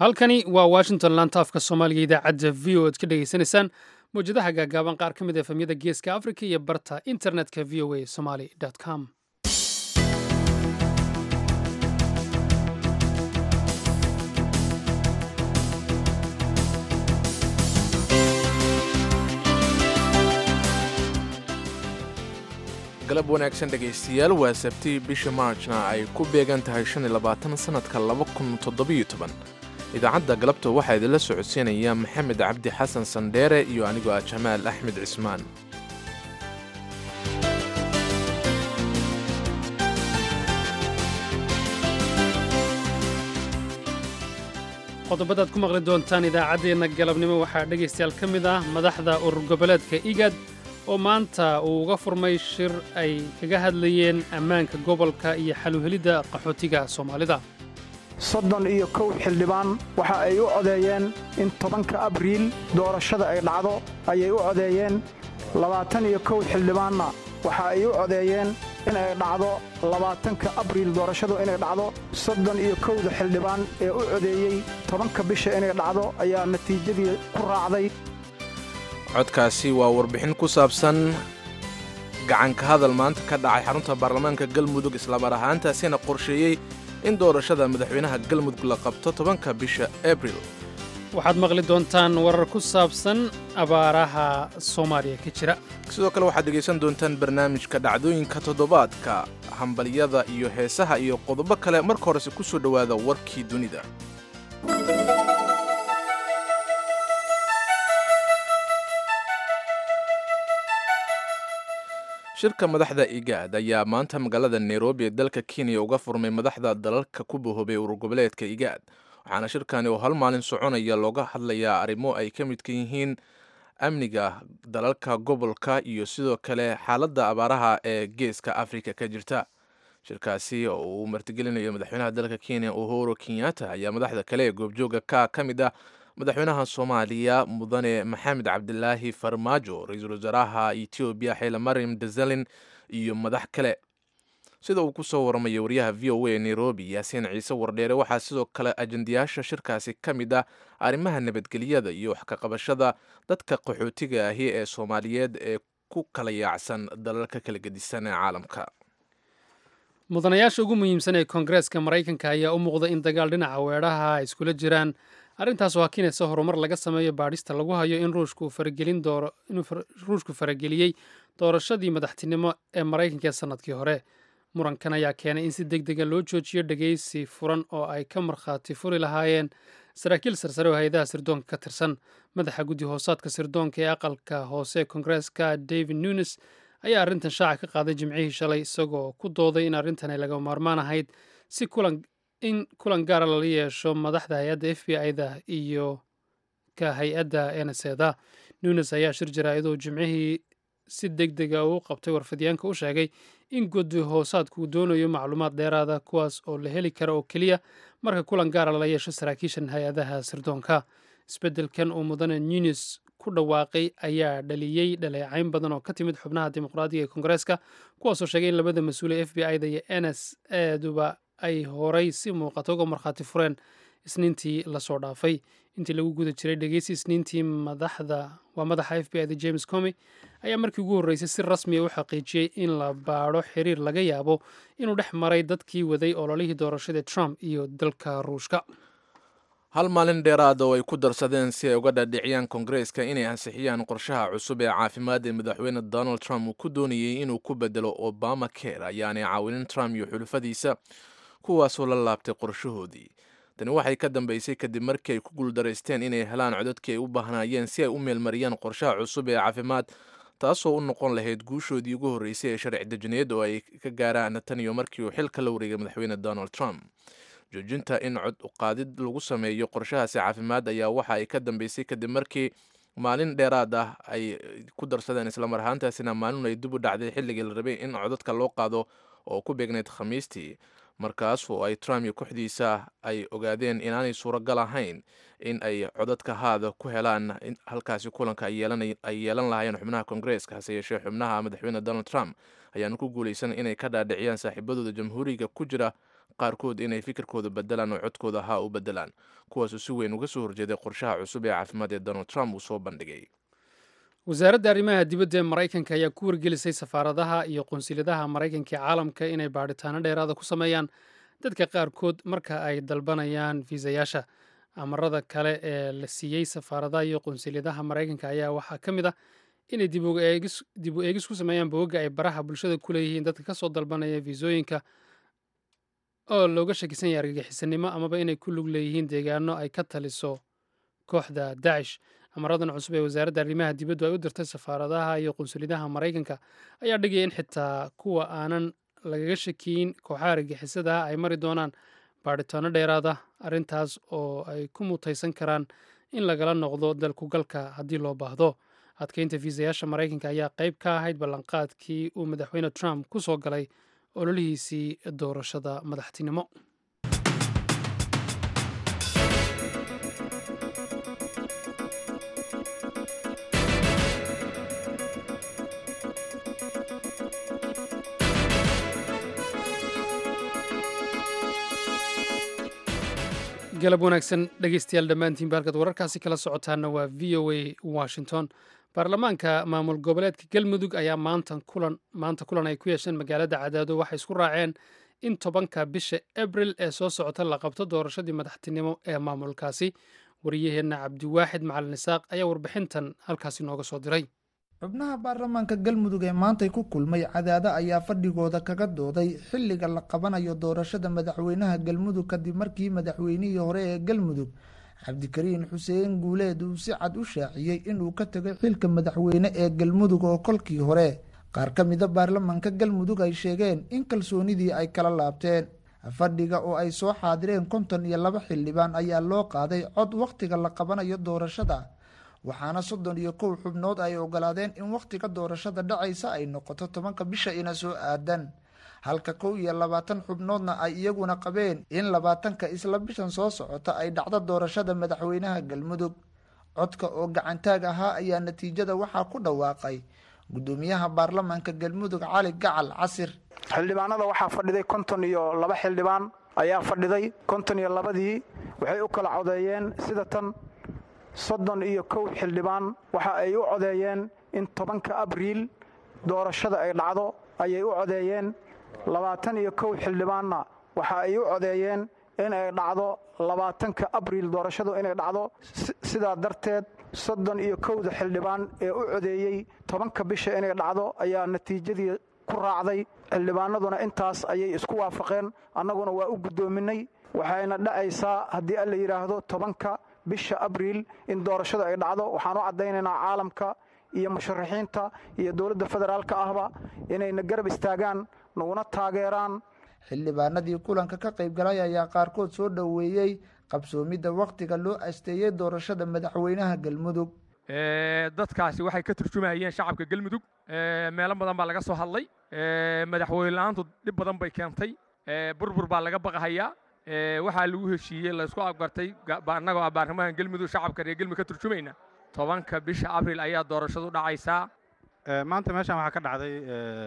halkani waa washington lantaafka soomaaliga idaacadda v o ad ka dhegaysanaysaan mawjadaha gaagaaban qaar ka mid a efemyada geeska africa iyo barta internetka v o a somaly com galab wanaagsan dhegaystayaal waa sabtii bisha maarjna ay ku beegan tahay sannadka idaacadda galabta waxaa idinla socodsiinaya maxamed cabdi xasan sandheere iyo anigoo ah jamaal axmed cismaan qodobadaad ku maqli doontaan idaacaddeenna galabnimo waxaa dhegaystayaal ka mid ah madaxda urur goboleedka igad oo maanta uu uga furmay shir ay kaga hadlayeen ammaanka gobolka iyo xaluhelidda qaxootiga soomaalida 31 xildhibaan waxa ay u codeeyeen in 10 abriil doorashada ay dhacdo ayay u codeeyeen 21 xildhibaanna waxa ay u codeeyeen in ay dhacdo 20 abriil doorashadu inay dhacdo 31 xildhibaan ee u codeeyey 10 bisha inay dhacdo ayaa natiijadii ku raacday codkaasi waa warbixin ku saabsan gacanka hadal maanta ka dhacay xarunta baarlamaanka galmudug islamar ahaantaasina qorsheeyey in doorashada madaxweynaha galmudug la qabto 10 bisha abriil waxaad maqli doontaan warar ku saabsan abaaraha soomaaliya ka jira sidoo kale waxaad dhegaysan doontaan barnaamijka dhacdooyinka toddobaadka hambalyada iyo heesaha iyo qodobo kale marka horese ku soo dhowaada warkii dunida shirka madaxda igaad ayaa maanta magaalada nairobi ee dalka kenya uga furmay madaxda dalalka ku bohoobay urur goboleedka igaad waxaana shirkani oo hal maalin soconaya looga hadlayaa arrimo ay ka midka yihiin amniga dalalka gobolka iyo sidoo kale xaaladda abaaraha ee geeska afrika ka jirta shirkaasi oo uu martigelinayo madaxweynaha dalka kenya uhuru kenyatta ayaa madaxda kale ee goobjooga ka mid ah madaxweynaha soomaaliya mudane maxamed cabdilaahi farmaajo ra-iisul wasaaraha etoobiya xeele maryam desalin iyo madax kale sida uu ku soo waramayo wariyaha v o a nairobi yaasiin ciise wardheere waxaa sidoo kale ajendayaasha shirkaasi ka mid ah arrimaha nabadgelyada iyo wax ka qabashada dadka qaxootiga ahi ee soomaaliyeed ee ku kala yaacsan dalalka kala gedisan ee caalamka mudanayaasha ugu muhiimsan ee koongareeska maraykanka ayaa u muuqda in dagaal dhinaca weedhaha ay iskula jiraan arrintaas waa kinaysa horumar laga sameeyo baadhista lagu hayo in ruushku farageliyey doorashadii madaxtinimo ee maraykanka ee sannadkii hore murankan ayaa keenay in si deg dega loo joojiyo dhegaysi furan oo ay ka markhaati furi lahaayeen saraakiil sarsare oo hay-adaha sirdoonka ka tirsan madaxa guddi hoosaadka sirdoonka ee aqalka hoose ee koongareeska david nunes ayaa arrintan shaaca ka qaaday jimcihii shalay isagoo ku dooday in arrintan ay laga maarmaan ahayd in kulan gaara lala yeesho madaxda hay-adda f b i-da iyo ka hay-adda nseda nunes ayaa shir jaraa'iduu jimcihii si deg dega uu qabtay warfidyaanka u sheegay in guddi hoosaadku uu doonayo macluumaad dheeraada kuwaas oo la heli kara oo keliya marka kulan gaara lala yeesho saraakiishan hay-adaha sirdoonka isbeddelkan uu mudane nunes ku dhawaaqay ayaa dhaliyey dhaleecayn badan oo ka timid xubnaha dimuqraadiga ee koongareeska kuwaasoo sheegay in labada mas-uule f b i-da iyo ns eduba ay horay si muuqata uga markhaati fureen isniintii lasoo dhaafay intii lagu guda jiray dhegeysi isniintii waa madaxa f b i da james comey ayaa markii ugu horreysay si rasmiya u xaqiijiyey in la baadho xiriir laga yaabo inuu dhex maray dadkii waday ololihii doorashada trump iyo dalka ruushka hal maalin dheeraada oo ay ku darsadeen si ay uga dhaadhiciyaan koongareeska inay ansixiyaan qorshaha cusub ee caafimaad ee madaxweyne donald trump uu ku doonayey inuu ku bedelo obama care ayaanay caawinin trump iyo xulufadiisa kuwaasoo la laabtay qorshahoodii tani waxay ka dambaysay kadib markii ay ku guuldaraysteen inay helaan codadkii ay u baahnaayeen si ay u meelmariyaan qorshaha cusub ee caafimaad taasoo u noqon lahayd guushoodii ugu horreysay ee sharci dejineed oo ay ka gaaraan tan iyo markii uu xilka la wareegay madaxweyne donald trump joojinta in cod uqaadid lagu sameeyo qorshahaasi caafimaad ayaa waxa ay ka dambaysay kadib markii maalin dheeraad ah ay ku darsadeen islamar ahaantaasina maalin ay dib u dhacday xilligii la rabay in codadka loo qaado oo ku beegnayd khamiistii markaas oo ay trump iyo kooxdiisa ay ogaadeen inaanay suuragal ahayn in ay codadka haada ku helaan halkaasi kulanka ay yeelan lahaayeen xubnaha koongareeska hase yeeshee xubnaha madaxweyne donald trump ayaana ku guulaysan inay ka dhaadhiciyaan saaxiibadooda jamhuuriga ku jira qaarkood inay fikirkooda bedelaan oo codkooda haa u bedelaan, kuwaasoo si weyn uga soo horjeeday qorshaha cusub ee caafimaad ee Donald Trump uu soo bandhigay. wasaaradda arrimaha dibadda ee maraykanka ayaa ku wargelisay safaaradaha iyo qunsuliyadaha maraykanka ee caalamka inay baadhitaano dheeraada ku sameeyaan dadka qaarkood marka ay dalbanayaan fiisayaasha. amarada kale ee la siiyey safaaradaha iyo qunsuliyadaha maraykanka ayaa waxaa ka mid ah inay dib u eegis ku sameeyaan bogagga ay baraha bulshada ku leeyihiin dadka kasoo dalbanaya fiisooyinka oo looga shakisan yahay argagixisanimo amaba inay ku lug leeyihiin deegaano ay ka taliso kooxda Daesh. amaradan cusub ee wasaaradda arrimaha dibaddu ay u dirtay safaaradaha iyo qunsuliyadaha maraykanka ayaa dhigaya in xitaa kuwa aanan lagaga shakiyin kooxaha argagixisada ay mari doonaan baadhitaano dheeraada, arrintaas oo ay ku mutaysan karaan in lagala noqdo dalkugalka haddii loo baahdo. adkeynta fiisayaasha maraykanka ayaa qayb ka ahayd ballanqaadkii uu madaxweyne Trump ku soo galay ololihiisii doorashada madaxtinimo. galab wanaagsan dhegeystayaal dhammaantiin baalkad wararkaasi kala socotaana waa v o a washington. baarlamaanka maamul goboleedka galmudug ayaa maanta kulan ay ku yeesheen magaalada cadaado waxay isku raaceen in 10 bisha abril ee soo socota la qabto doorashadii madaxtinimo ee maamulkaasi. wariyaheenna cabdiwaaxid macalin isaaq ayaa warbixintan halkaasi nooga soo diray. xubnaha baarlamaanka galmudug ee maantay ku kulmay cadaado ayaa fadhigooda kaga dooday xilliga la qabanayo doorashada madaxweynaha galmudug kadib markii madaxweynihii hore ee galmudug cabdikariin xuseen guuleed uu si cad u shaaciyey inuu ka tegay xilka madaxweyne ee galmudug oo kolkii hore qaar ka mida baarlamaanka galmudug ay sheegeen in kalsoonidii ay kala laabteen. fadhiga oo ay soo xaadireen 52 xildhibaan ayaa loo qaaday cod wakhtiga la qabanayo doorashada, waxaana 31 xubnood ay ogolaadeen in wakhtiga doorashada dhacaysa ay noqoto 10 bisha ina soo aadan, halka 21 xubnoodna ay iyaguna qabeen in 20 isla bishan soo socota ay dhacdo doorashada madaxweynaha galmudug. codka oo gacantaag ahaa ayaa natiijada waxaa ku dhawaaqay gudoomiyaha baarlamaanka galmudug cali gacal casir. xildhibaanada waxaa fadhiday 52 xildhibaan ayaa fadhiday. 52dii waxay u kala codeeyeen sida tan: 31 xildhibaan waxa ay u codeeyeen in 10 abriil doorashada ay dhacdo ayay u codeeyeen. 21 xildhibaanna waxa ay u codeeyeen in ay dhacdo 20 abriil doorashadu inay dhacdo. sidaa darteed 31 xildhibaan ee u codeeyey 10 bisha inay dhacdo ayaa natiijadii ku raacday. xildhibaanaduna intaas ayay isku waafaqeen, annaguna waa u guddoominay. waxayna dhacaysaa haddii alla yidhaahdo 10 bisha abriil in doorashada ay dhacdo. waxaan u caddaynaynaa caalamka iyo musharaxiinta iyo dowladda federaalka ahba inayna garab istaagaan, naguna taageeraan. xildhibaanadii kulanka ka qaybgalay ayaa qaarkood soo dhoweeyey qabsoomidda wakhtiga loo asteeyey doorashada madaxweynaha galmudug. dadkaasi waxay ka turjumayeen shacabka galmudug. meelo badan baa laga soo hadlay. madaxweyne la'aantu dhib badan bay keentay. burbur baa laga baqahayaa. waxaa lagu heshiiyey laysku afgartay annagoo baarlamaanka galmudug shacabka reer galmudug ka turjumayna 10 bisha abriil ayaa doorashadu dhacaysaa. maanta meeshaan waxaa ka dhacday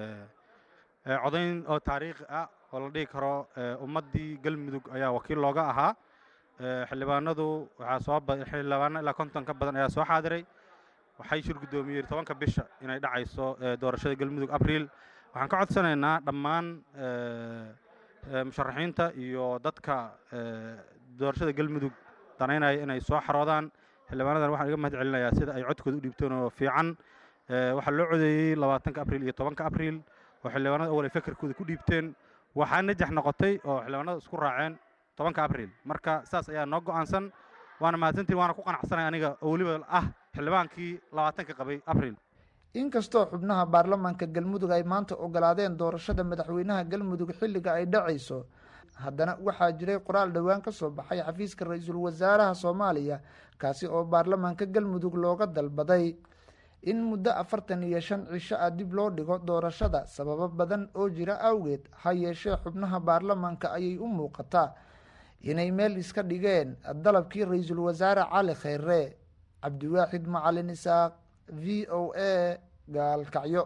codayn oo taariikhi ah oo la dhihi karo ummaddii galmudug ayaa wakiil looga ahaa. xildhibaanadu xildhibaano ilaa 50 ka badan ayaa soo xaadiray. waxay shir guddoomiyeen 10 bisha inay dhacayso doorashada galmudug abriil. waxaan ka codsanaynaa dhammaan musharaxiinta iyo dadka doorashada galmudug danaynaya inay soo xaroodaan. xildhibaanadan waxaan iga mahad celinayaa sida ay codkooda u dhiibteen oo fiican. waxaa loo codeeyey 20 abriil iyo 10 abriil oo xildhibaanada awal ay fakarkooda ku dhiibteen. waxaa najax noqotay oo xildhibaanada isku raaceen 10 abriil. marka saas ayaa noo go'aansan. waana mahadsantiin, waana ku qanacsanay aniga oo weliba ah xildhibaankii 20 qabay abriil. inkastoo xubnaha baarlamaanka galmudug ay maanta ogolaadeen doorashada madaxweynaha galmudug xilliga ay dhacayso, haddana waxaa jiray qoraal dhowaan ka soo baxay xafiiska ra-iisul wasaaraha soomaaliya kaasi oo baarlamaanka galmudug looga dalbaday in muddo 45 cisho ah dib loo dhigo doorashada sababo badan oo jira awgeed. ha yeeshee xubnaha baarlamaanka ayay u muuqataa inay meel iska dhigeen dalabkii ra-iisul wasaare cali kheyre. cabdiwaaxid macalin isaaq, v o a, gaalkacyo.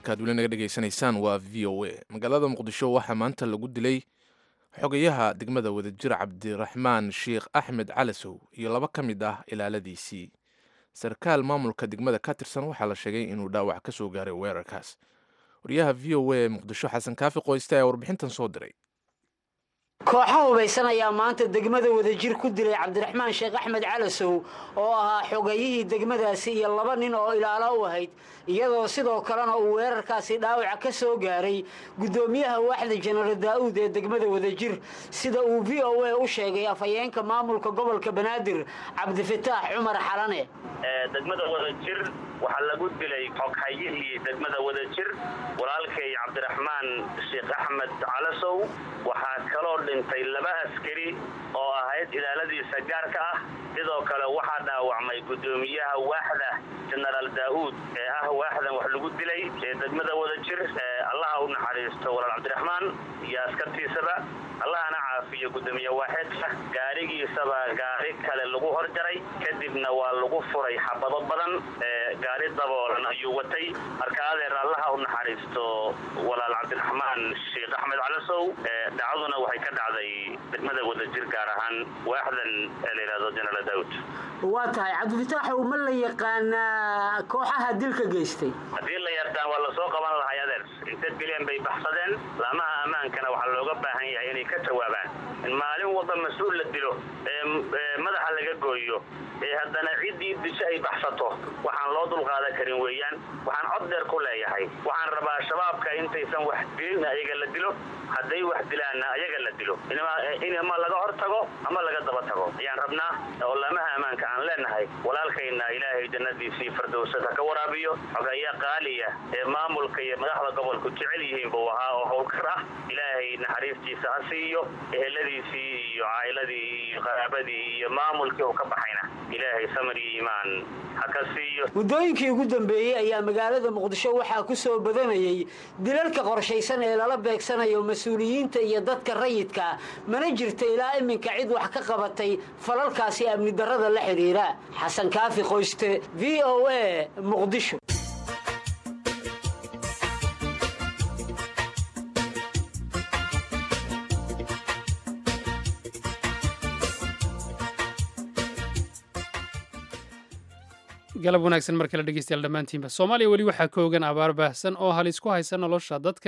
halkaad weli naga dhegaysanaysaan waa v o a. magaalada muqdisho waxaa maanta lagu dilay xogayaha degmada wadajir cabdiraxmaan sheekh axmed calasow iyo 2 ka mid ah ilaaladiisii. sarkaal maamulka degmada ka tirsan waxaa la sheegay inuu dhaawac ka soo gaaray weerarkaas. wariyaha v o a muqdisho xasan kaafi qoyste ayaa warbixintan soo diray. kooxo hubaysan ayaa maanta degmada wadajir ku dilay cabdiraxmaan sheekh axmed calasow oo ahaa xogayihii degmadaasi iyo 2 nin oo ilaalo u ahayd, iyadoo sidoo kalena uu weerarkaasi dhaawac ka soo gaaray gudoomiyaha waaxda General Daawud ee degmada wadajir, sida uu v o a u sheegay afhayeenka maamulka gobolka Banaadir Cabdifataax Cumar Xalane. degmada wadajir waxaa lagu dilay xogayihii degmada wadajir walaalkay cabdiraxmaan sheekh axmed calasow. waxaa kaloo dhintay 2 askari oo ahayd ilaaladiisa gaarka ah. sidoo kale waxaa dhaawacmay gudoomiyaha waaxda General Daawud ee ah waaxdan wax lagu dilay ee degmada wadajir. allaha u naxariisto walaal cabdiraxmaan iyo askartiisaba, allahana caafiyo gudoomiye waaxidka. gaarigiisaba gaari kale lagu horjaray, kadibna waa lagu furay xabado badan. gaari daboolan ayuu watay. marka adeer allaha u naxariisto walaal cabdiraxmaan sheekh axmed calasow. dhacduna waxay ka dhacday degmada wadajir, gaar ahaan waaxdan la yiraahdo General Daawud. waa tahay Cabdifataax, ma la yaqaanaa kooxaha dilka geystay? haddii la yaqaan waa la soo qaban lahaa adeer. inta bileen bay baxsadeen. laamaha ammaankana waxaa looga baahan yahay inay ka jawaabaan in maalin walba mas-uul la dilo madaxa laga gooyo haddana ciddii disho ay baxsato. waxaan loo dulqaadan karin weeyaan. waxaan cod dheer ku leeyahay, waxaan rabaa shabaabka intaysan wax dilin ayaga la dilo, hadday wax dilaanna ayaga la dilo. in ama laga hor tago ama laga daba tago ayaan rabnaa. oo laamaha ammaanka aan leenahay walaalkayna ilaahay jannadiisii firdowsada ka waraabiyo. xogaya qaaliya ee maamulka iyo madaxda gobolku jecel yihiin buu ahaa oo howlkar ah. ilaahay naxariistiisa ha siiyo. eheladiisii iyo caa'iladii iyo qaraabadii iyo maamulkii uu ka baxayna ilaahay samir iyo iimaan ha ka siiyo. muddooyinkii ugu dambeeyey ayaa magaalada muqdisho waxaa ku soo badanayay dilalka qorshaysan ee lala beegsanayo mas-uuliyiinta iyo dadka rayidka. mana jirta ilaa iminka cid wax ka qabatay falalkaasi amni darrada la xiriira. xasan kaafi qoyste, v o a muqdisho. galab wanaagsan mar kale dhegeystayaal dhammaantiinba. Soomaaliya weli waxaa ka ogan abaar baahsan oo halis ku haysa nolosha dad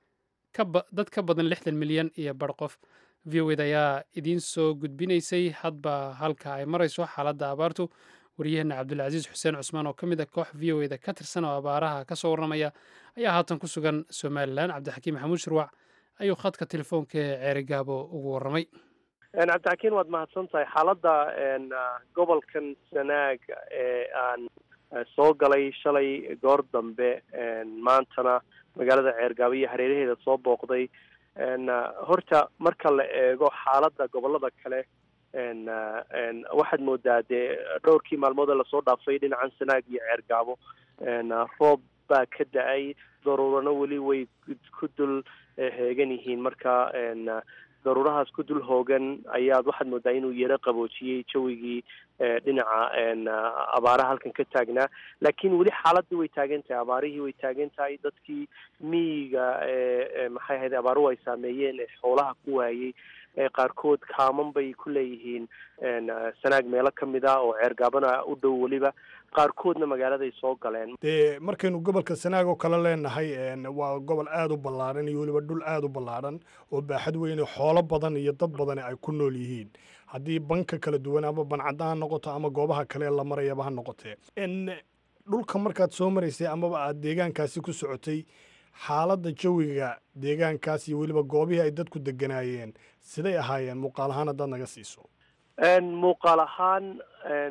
ka badan 60 milyan iyo bar qof. VOAda ayaa idiin soo gudbinaysay hadba halka ay marayso xaaladda abaartu. wariyaheena cabdulcasiis xuseen cusmaan oo ka mid ah koox VOAda ka tirsan oo abaaraha ka soo warramaya ayaa haatan ku sugan Somaliland. Cabdixakiim maxamuud shirwac ayuu khadka telefoonka ee Ceerigaabo ugu warramay. cabdixakiin waad mahadsantahay. xaaladda gobolkan Sanaag ee aan soo galay shalay goor dambe, maantana magaalada Ceergaabo iyo hareeraheeda soo booqday. horta marka la eego xaaladda gobolada kale, waxaad moodaa dee dhowrkii maalmood ee lasoo dhaafay dhinacan Sanaag iyo Ceergaabo roob baa ka da-ay. daruurano weli way ku dul heegan yihiin. marka daruurahaas ku dul hoogan ayaad waxaad moodaa inuu yaro qaboojiyey jawigii dhinaca abaaraha halkan ka taagnaa. laakiin weli xaaladii way taagan tahay, abaarihii way taagan tahay. dadkii miyiga maxay ahayd abaaruhu ay saameeyeen ee xoolaha ku waayey qaarkood kaaman bay ku leeyihiin Sanaag meelo ka mid ah oo Ceergaabana u dhow. weliba qaarkoodna magaaladay soo galeen. dee markaynu gobolka Sanaag oo kale leenahay, waa gobol aada u ballaaran iyo weliba dhul aada u ballaaran oo baaxad weyn, xoolo badan iyo dad badani ay ku nool yihiin. haddii banka kala duwan ama bancadda ha noqoto ama goobaha kale la marayaba ha noqotee, dhulka markaad soo maraysay amaba aad deegaankaasi ku socotay, xaaladda jawiga deegaankaas iyo weliba goobihii ay dadku deganaayeen siday ahaayeen muuqaal ahaan haddaad naga siiso? muuqaal ahaan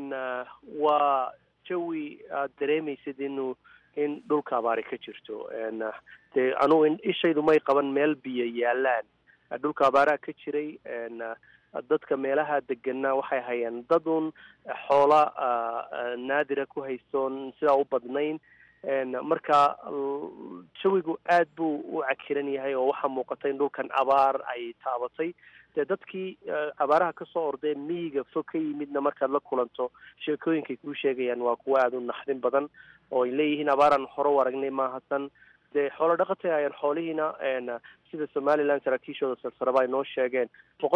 waa jawi aad dareemaysid in dhulka abaari ka jirto. dee anugu ishaydu may qaban meel biyo yaalaan. dhulka abaaraa ka jiray. dadka meelaha deganaa waxay hayeen dadun xoola naadira ku haystoon sidaa u badnayn. marka jawigu aad buu u cakiran yahay oo waxaa muuqata in dhulkan abaar ay taabatay. dee dadkii abaaraha kasoo ordee miyiga fog ka yimidna markaad la kulanto sheekooyinkay kuu sheegayaan waa kuwa aada u naxdin badan oo ay leeyihiin abaaraan hore u aragnay maahasan. dee xoolo dhaqatay ayaan xoolihiina sida somaliland saraakiishooda sarsaraba ay noo sheegeen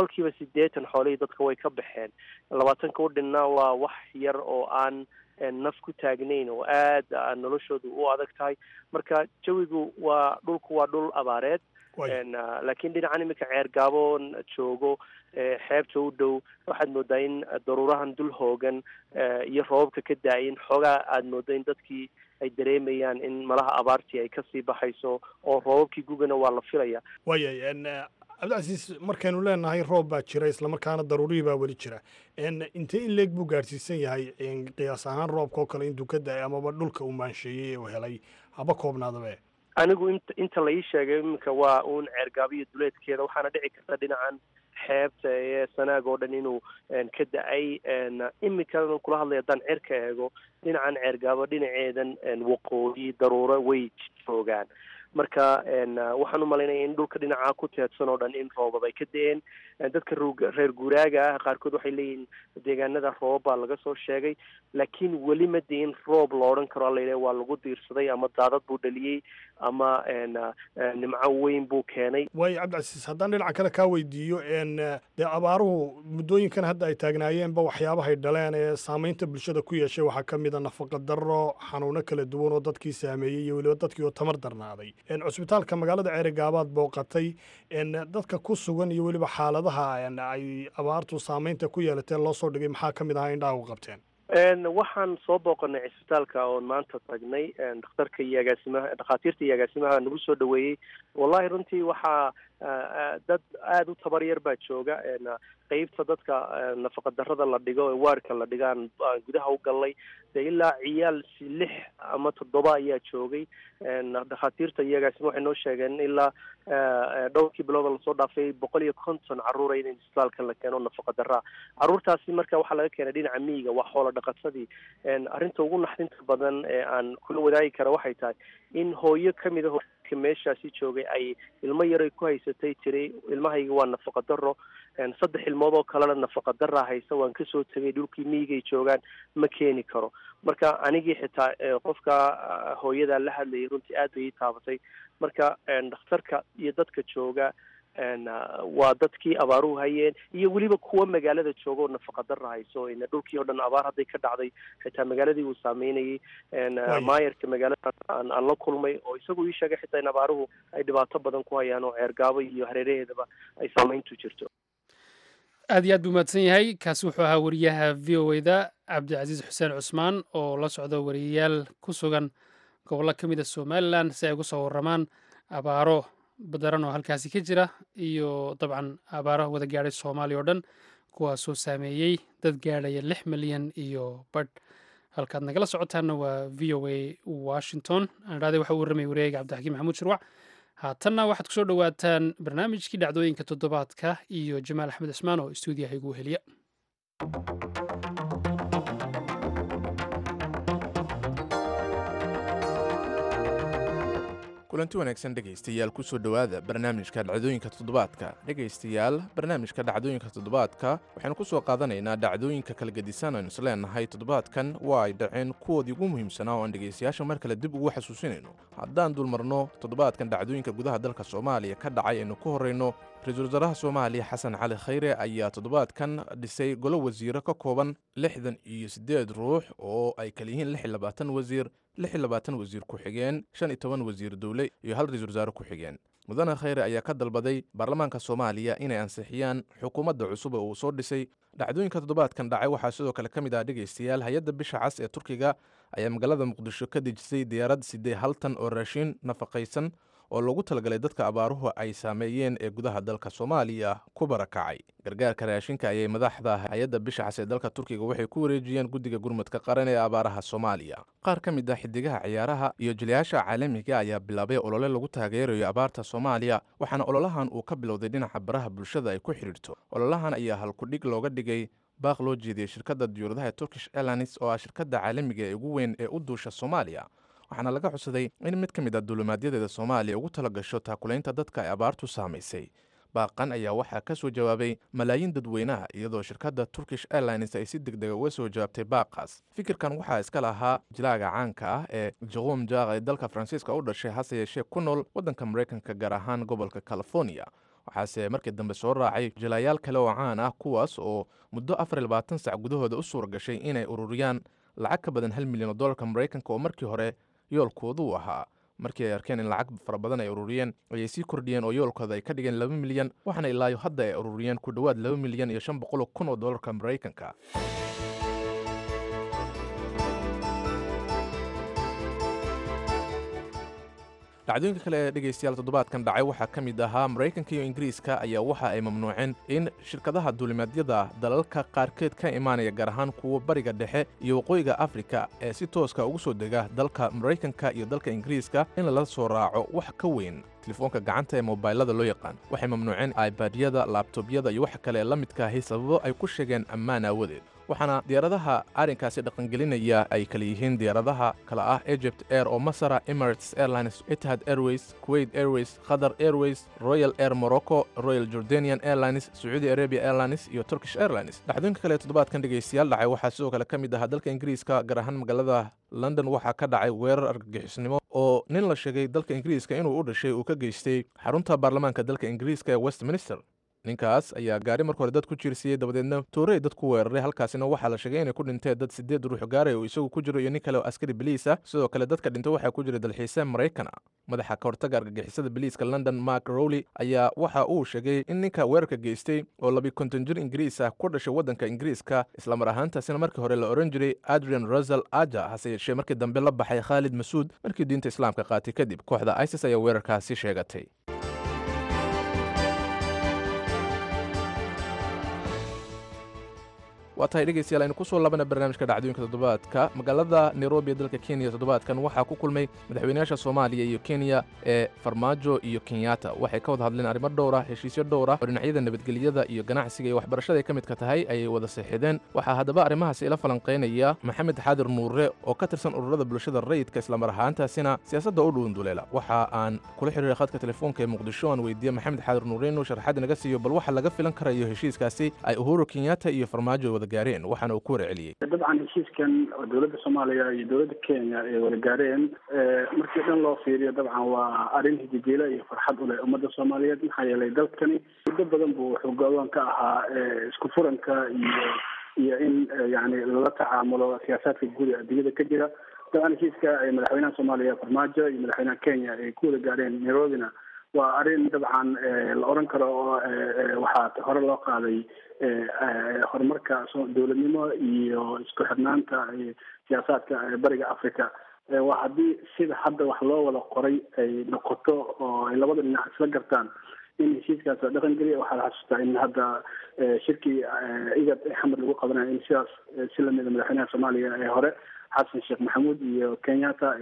80% xoolihii dadka way ka baxeen 20 u dhinna waa wax yar oo aan naf ku taagnayn oo aad noloshoodu u adag tahay marka jawigu waa dhul abaareed laakiin dhinacan iminka ceergaaboon joogo xeebta u dhow waxaad moodaa in daruurahan dul hoogan iyo roobabka ka daayin xoogaa aad moodaa in dadkii ay dareemayaan in malaha abaartii ay kasii baxayso oo roobabkii gugana waa la filaya waayay cabdicasiis markaynu leenahay roob baa jira islamarkaana daruurihii baa weli jira intee in leeg buu gaadhsiisan yahay qiyaas ahaan roobka oo kale intuu ka da-ay amaba dhulka uu maansheeyey uu helay haba koobnaadabe anigu inta la ii sheegay iminka waa uun ceergaabiyo duleedkeeda waxaana dhici karta dhinacan xeebta ee sanaag oo dhan inuu ka da-ay iminkana kula hadlaya haddaan cirka eego dhinacan ceergaabo dhinaceedan waqooyi daruuro way joogaan marka waxaan u malaynaya in dhulka dhinacaa ku teedsan oo dhan in roobab ay ka da-een dadka reer guuraaga ah qaarkood waxay leeyihiin deegaanada roobab baa laga soo sheegay laakiin weli ma diin roob la odhan karo alla waa lagu diirsaday ama daadad buu dhaliyey ama nimco weyn buu keenay waayo cabdicasiis haddaan dhinaca kale kaa weydiiyo dee abaaruhu muddooyinkan hadda ay taagnaayeenba waxyaabahay dhaleen ee saamaynta bulshada ku yeeshay waxaa ka mid a nafaqa darro xanuuno kala duwan oo dadkii saameeyey iyo weliba dadkii oo tamar darnaaday cusbitaalka magaalada ceerigaabaad booqatay dadka ku sugan iyo weliba xaaladaha ay abaartu saamaynta ku yeelatee loo soo dhigay maxaa ka mid ahaa indhaha u qabteen waxaan soo booqanay cisbitaalka oon maanta tagnay dhakhtarka iyo dhakhaatiirta iyo agaasimaha nagu soo dhaweeyey wallahi runtii waxaa dad aada u tabar yar baa jooga qeybta dadka nafaqa darrada la dhigo ee waarka la dhigaan gudaha u gallay dee ilaa ciyaal 6 ama 7 ayaa joogay dhakhaatiirta iyo agaasima waxay noo sheegeen ilaa dhowrkii bilooda lasoo dhaafay 150 carruur in isbitaalka la keeno nafaqa darra carruurtaasi marka waxaa laga keenay dhinaca miyiga waa xoolo dhaqatadii arrinta ugu naxdinta badan ee aan kula wadaagi kara waxay tahay in hooyo kamid a meeshaasi joogay ay ilmo yaray ku haysatay tiray ilmahayga waa nafaqa darro 3 ilmood oo kalena nafaqa darra haysa waan kasoo tegay dhulkii miyigay joogaan ma keeni karo marka anigii xitaa qofka hooyada la hadlayay runtii aad bay ii taabatay marka dhakhtarka iyo dadka jooga waa dadkii abaaruhu hayeen iyo weliba kuwa magaalada jooga oo nafaqa darra hayso dhulkii oo dhan abaar hadday ka dhacday xitaa magaaladii uu saameynayay maayarka magaalada aan la kulmay oo isagu ii sheegay xitaa in abaaruhu ay dhibaato badan ku hayaan oo ceergaabo iyo hareeraheedaba ay saameyntu jirto aad iyo aad buu mahadsan yahay kaasi wuxuu ahaa wariyaha v o da cabdicasiis xuseen cusmaan oo la socda wariyayaal ku sugan gobollo ka mid a somalilan si ay uga soo warramaan abaaro badaran oo halkaasi ka jira iyo dabcan abaaraha wada gaadhay soomaaliya oo dhan kuwaasoo saameeyey dad gaadhaya 6 milyan iyo badh halkaad nagala socotaanna waa v o a washington aanidhahday waxa uu warramay wareega cabdixakiim maxamuud shirwac haatanna waxaad kusoo dhowaataan barnaamijkii dhacdooyinka toddobaadka iyo jamaal axmed cismaan oo istuudiyaha igu heliya kulanti wanaagsan dhegaystayaal kusoo dhowaada barnaamijka dhacdooyinka toddobaadka dhegaystayaal barnaamijka dhacdooyinka toddobaadka waxaynu ku soo qaadanaynaa dhacdooyinka kala gedisan aynu isleenahay toddobaadkan waa ay dhaceen kuwoodii ugu muhiimsanaa oo aan dhegaystayaasha mar kale dib ugu xasuusinayno haddaan dulmarno toddobaadkan dhacdooyinka gudaha dalka soomaaliya ka dhacay aynu ku horrayno ra-iisul wasaaraha soomaaliya xasan cali khayre ayaa toddobaadkan dhisay golo wasiiro ka kooban 68 ruux oo ay kala yihiin 26 wasiir 26 wasiir ku-xigeen 15 wasiir dowle iyo 1 ra-iisul wasaare ku-xigeen mudane khayre ayaa ka dalbaday baarlamaanka soomaaliya inay ansixiyaan xukuumadda cusub ee uu soo dhisay dhacdooyinka toddobaadkan dhacay waxaa sidoo kale ka mid ah dhegaystayaal hay-adda bisha cas ee turkiga ayaa magaalada muqdisho ka dejisay diyaarad 8 tan oo raashin nafaqaysan oo loogu talagalay dadka abaaruhu ay saameeyeen ee gudaha dalka soomaaliya ku barakacay gargaarka raashinka ayay madaxda hay-adda bisha cas ee dalka turkiga waxay ku wareejiyeen guddiga gurmadka qaran ee abaaraha soomaaliya qaar ka mid ah xidigaha ciyaaraha iyo jiliyaasha caalamiga ayaa bilaabay olole lagu taageerayo abaarta soomaaliya waxaana ololahan uu ka bilowday dhinaca baraha bulshada ay ku xidhiirto ololahan ayaa halkudhig looga dhigay baaq loo jeediyey shirkadda diyuuradaha ee turkish airlines oo ah shirkadda caalamiga ee ugu weyn ee u duusha soomaaliya waxaana laga codsaday in mid ka mid ah duulimaadyadeeda soomaaliya ugu tala gasho taakulaynta dadka ay abaartu saamaysay baaqan ayaa waxaa ka soo jawaabay malaayiin dadweynaha iyadoo shirkadda Turkish Airlines ay si degdeg uga soo jawaabtay baaqaas. fikirkan waxaa iska lahaa jilaaga caanka ah ee Jerome Jarre ee dalka Faransiiska u dhashay hase yeeshee ku nool waddanka Mareykanka gaar ahaan gobolka California. waxaase markii dambe soo raacay jilayaal kale oo caan ah kuwaas oo muddo 24 sac gudahooda u suura gashay inay ururiyaan lacag ka badan $1 milyan oo dollarka Mareykanka oo markii hore yoolkoodu u ahaa. markii ay arkeen in lacag fara badan ay ururiyeen ayay sii kordhiyeen oo yoolkooda ay ka dhigeen 2 milyan waxaana ilaa hadda ay ururiyeen ku dhowaad 2 milyan iyo 500 kun oo dollarka Mareykanka. dhacdooyinka kale ee dhegaystayaal toddobaadkan dhacay waxaa ka mid ahaa Mareykanka iyo Ingiriiska ayaa waxa ay mamnuuceen in shirkadaha duulimaadyada dalalka qaarkeed ka imaanaya gaar ahaan kuwa bariga dhexe iyo waqooyiga Afrika ee si tooska ugu soo dega dalka Mareykanka iyo dalka Ingiriiska in lala soo raaco wax ka weyn telefoonka gacanta ee mobilada loo yaqaan. waxay mamnuuceen iPad-yada, laptop-yada iyo wax kale la midka ah sababo ay ku sheegeen ammaan aawadeed. waxaana diyaaradaha arrinkaasi dhaqangelinaya ay kala yihiin diyaaradaha kala ah Egypt Air oo Masara, Emirates Airlines, Etihad Airways, Kuwait Airways, Qatar Airways, Royal Air Morocco, Royal Jordanian Airlines, Saudi Arabia Airlines iyo Turkish Airlines. dhacdooyinka kale toddobaadkan dhegaystayaal dhacay waxaa sidoo kale ka mid ah dalka Ingiriiska gaar ahaan magaalada London waxaa ka dhacay weerar argagixisnimo oo nin la sheegay dalka Ingiriiska inuu u dhashay uu ka geystay xarunta baarlamaanka dalka Ingiriiska ee Westminster. ninkaas ayaa gaari marka hore dad ku jirsiyey dabadeedna toorey dad ku weeraray halkaasina waxaa la sheegay inay ku dhinteen dad 8 ruux gaaray oo isagu ku jiro iyo nin kale oo askari biliis ah. sidoo kale dadka dhintay waxaa ku jira dalxiise Mareykan ah. madaxa ka hortagga argagixisada biliiska London Mark Rowley ayaa waxa uu sheegay in ninka weerarka geystay oo 22 jir Ingiriis ah ku dhashay waddanka Ingiriiska isla mar ahaantaasina markii hore la oran jiray Adrian Russell Aja hase yeeshee markii dambe la baxay Khalid Masuud markii diinta islaamka qaatay kadib kooxda ISIS ayaa weerarkaasi sheegatay. waa tahay dhegaystayaal aynu ku soo laabana barnaamijka dhacdooyinka toddobaadka. magaalada Nairobi ee dalka Kenya toddobaadkan waxaa ku kulmay madaxweynayaasha Soomaaliya iyo Kenya ee Farmaajo iyo Kenyatta. waxay ka wada hadleen arrimo dhowr ah, heshiisyo dhowr ah oo dhinacyada nabadgelyada iyo ganacsiga iyo waxbarashada ay ka midka tahay ayay wada saxiixdeen. waxaa haddaba arrimahaasi ila falanqaynaya Maxamed Xaadir Nuure oo ka tirsan ururada bulshada rayidka isla mar ahaantaasina siyaasadda u dhuunduleela. waxa aan kula xiriiray khadka telefoonka ee Muqdisho aan weydiiyey Maxamed Xaadir Nuure inuu sharaxaad naga siiyo bal waxa laga filan karayo heshiiskaasi ay Uhuru Kenyatta iyo Farmaajo wada gaareen waxaana uu ku warceliyey. dabcan heshiiskan dowladda Soomaaliya iyo dowladda Kenya ay wada gaareen markii dhan loo fiiriyo dabcan waa arrin hidigeela iyo farxad u leh ummadda Soomaaliyeed maxaa yeelay dalkani muddo badan buu wuxuu go'aan ka ahaa isku furanka iyo in yani lala tacaamulo siyaasadka guud ee adduunyada ka jira. dabcan heshiiska ay madaxweynaha Soomaaliya Farmaajo iyo madaxweynaha Kenya ay ku wada gaareen Nairobina waa arrin dabcan la oran karo oo waxaa hore loo qaaday horumarka dowladnimo iyo isku xirnaanta siyaasaadka bariga Afrika. waa haddii sida hadda wax loo wada qoray ay noqoto oo ay labada dhinac isla gartaan in heshiiskaas la dhaqan geliya. waxaa la xasuustaa in hadda shirkii igad xamar lagu qabanayo in sidaas si lamida madaxweynaha Soomaaliya ee hore Xasan Sheekh Maxamuud iyo Kenyatta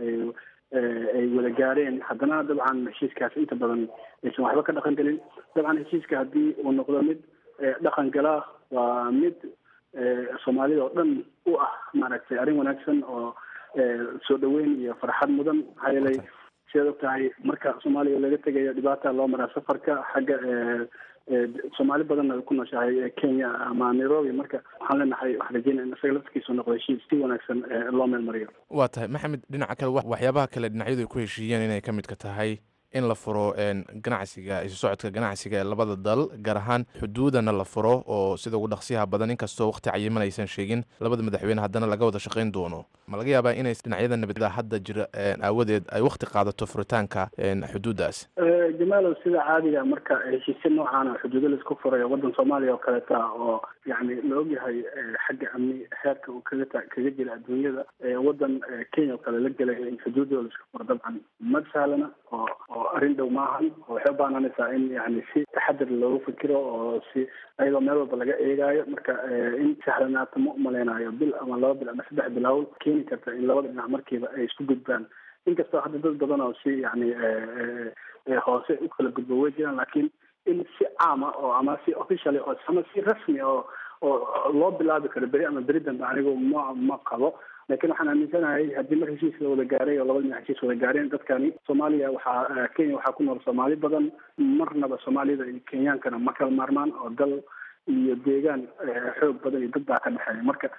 ay wada gaareen. haddana dabcan heshiiskaas inta badan aysan waxba ka dhaqan gelin. dabcan heshiiska haddii uu noqdo mid dhaqan gala waa mid Soomaalida oo dhan u ah maaragtay arrin wanaagsan oo soo dhaweyn iyo farxad mudan. maxaa yeelay sidaad ogtahay marka Soomaaliya laga tegayo dhibaata loo maraa safarka xagga Soomaali badan ay ku nooshahay Kenya ama Nairobi. marka waxaan leenahay wax rajeynaa in isaga laftigiisu noqdo heshiis si wanaagsan loo meel mariyo. waa tahay Maxamed, dhinaca kale waxyaabaha kale dhinacyadu ay ku heshiiyeen inay ka midka tahay in la furo ganacsiga isu socodka ganacsiga ee labada dal gaar ahaan xuduudana la furo oo sida ugu dhaqsiyaha badan inkastoo waqti cayiman aysan sheegin labada madaxweyne haddana laga wada shaqayn doono. ma laga yaabaa inay dhinacyada nabadda hadda jira aawadeed ay waqti qaadato furitaanka xuduudaas? jamaalow sida caadiga marka heshiisyo noocaana xuduudo laisku furayo waddan Soomaaliya oo kaleta oo yani la ogyahay xagga amni heerka uu kaga jira adduunyada waddan Kenya oo kale la gelay in xuduudooda laisku furo dabcan ma sahlana oo arrin dhow maahan. waxay u baahanaysaa in yani si taxadir loogu fikiro oo si ayadoo meel walba laga eegaayo. marka in sahlanaato ma umaleynayo bil ama 2 bil ama 3 bilood keeni karta in labada dhinac markiiba ay isku gudbaan. inkastoo hadda dad badan oo si yani hoose u kala gudbo way jiraan laakiin in si caama oo ama si officially oo ama si rasmi oo loo bilaabi karo beri ama beri dambe anigu ma qabo. laakiin waxaan aaminsanahay haddii mar heshiis la wada gaaray oo labada dhinac heshiis wada gaareen dadkani soomaaliya waxaa kenya waxaa ku nool soomaali badan marnaba soomaalida iyo kenyaankana ma kala maarmaan oo dal iyo deegaan xoog badan iyo dad baa ka dhexeeya marka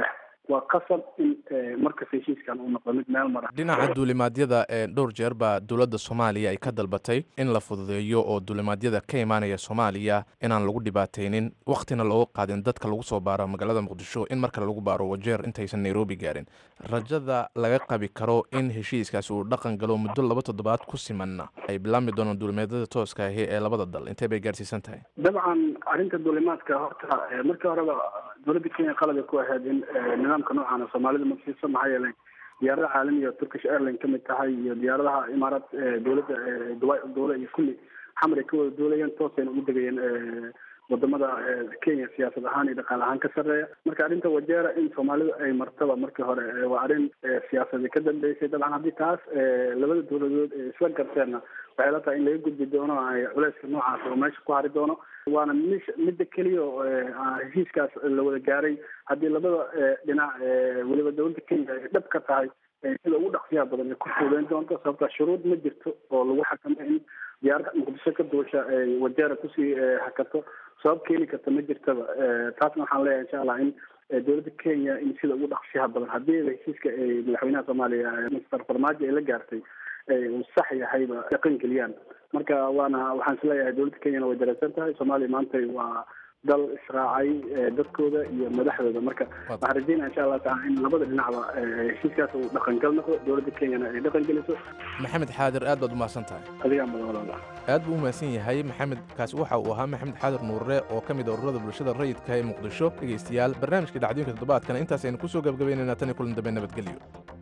waa qasab in markasta heshiiskan uu noqdo mid meel mara. dhinaca duulimaadyada dhowr jeer baa dowladda soomaaliya ay ka dalbatay in la fududeeyo oo duulimaadyada ka imaanaya soomaaliya inaan lagu dhibaataynin waktina looga qaadin dadka lagu soo baaro magaalada muqdisho in markale lagu baaro wajeer intaysan nairobi gaarin. rajada laga qabi karo in heshiiskaasi uu dhaqan galo muddo 2 toddobaad ku simanna ay bilaami doonaan duulimaadyada tooska ahi ee labada dal intee bay gaarsiisan tahay? dabcan arrinta duulimaadka horta markii horeba dowladda kenya qalabay ku ahayd in nidaamka noocaana soomaalida ma siiso maxaa yeelay diyaaradaha caalamiga oo turkish airline ka mid tahay iyo diyaaradaha imaaraad dowladda dubai dowla iyo kulli xamar ay ka wada duulayeen toosayna ugu degayeen wadamada kenya siyaasad ahaan iyo dhaqaale ahaan ka sarreeya marka arrinta wajeera in soomaalidu ay martaba markii hore waa arrin siyaasadii ka dambeysay dabcan haddii taas labada dowladood isla garteenna waxay la tahay in laga gudbi doono culeyska noocaas oo meesha ku hari doono waana midda keliya oo heshiiskaas la wada gaaray haddii labada dhinac weliba dowladda kenya ay dhab ka tahay sida ugu dhaqsiyaha badan ay ku fuudeyn doonto sababta shuruud ma jirto oo lagu xakamay in diyaarada muqdisho ka duusha wajeera kusii hakato sabab keeni karta ma jirtaba taasna waxaan leeyahay insha allah in dowladda kenya in sida ugu dhaqsiyaha badan haddii heshiiska madaxweynaha soomaaliya mister farmaajo ay la gaartay uu sax yahayba dhaqan geliyaan marka waxaan isleeyahay dowladda kenyana way dareensan tahay soomaaliya maanta waa dal israacay dadkooda iyo madaxdooda marka waxaan rajeynaya insha allah taala in labada dhinacba heshiiskaas uu dhaqangal noqdo dowladda kenyana ay dhaqan geliso. maxamed xaadir aad baad umahadsan tahay. adigaa madawalala aad buu umahadsan yahay maxamed kaasi waxa uu ahaa maxamed xaadir nuure oo ka mid a ururada bulshada rayidka ee muqdisho. dhegeystayaal barnaamijka dhacdooyinka toddobaadkana intaas aynu kusoo gabagabaynaynaa tan iyo kulan dambe nabadgelyo.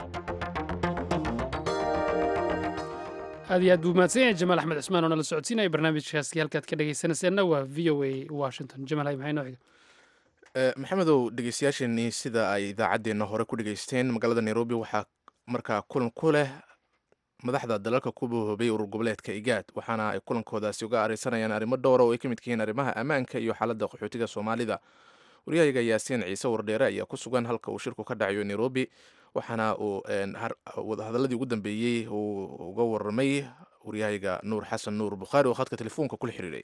aad iyo aad buu mahadsan yahay jamaal axmed cismaan oo nala socodsiinaya barnaamijkaasi halkaad ka dhegaysanayseena waa v o a washington. jamaal hay maxay noo xiga? maxamedow dhegeystayaasheenii sida ay idaacaddeenna hore ku dhegeysteen magaalada nairobi waxaa markaa kulan ku leh madaxda dalalka ku bohoobay urur goboleedka igaad waxaana ay kulankoodaasi uga areysanayaan arrimo dhowra oo ay ka midka yihiin arrimaha ammaanka iyo xaaladda qaxootiga soomaalida. waryahayaga yaasiin ciise wardheere ayaa ku sugan halka uu shirku ka dhacayo nairobi waxaana uu hadalladii ugu dambeeyey uu uga warramay waryahayaga nuur xasan nuur bukhaari oo khadka telefoonka kula xiriiray.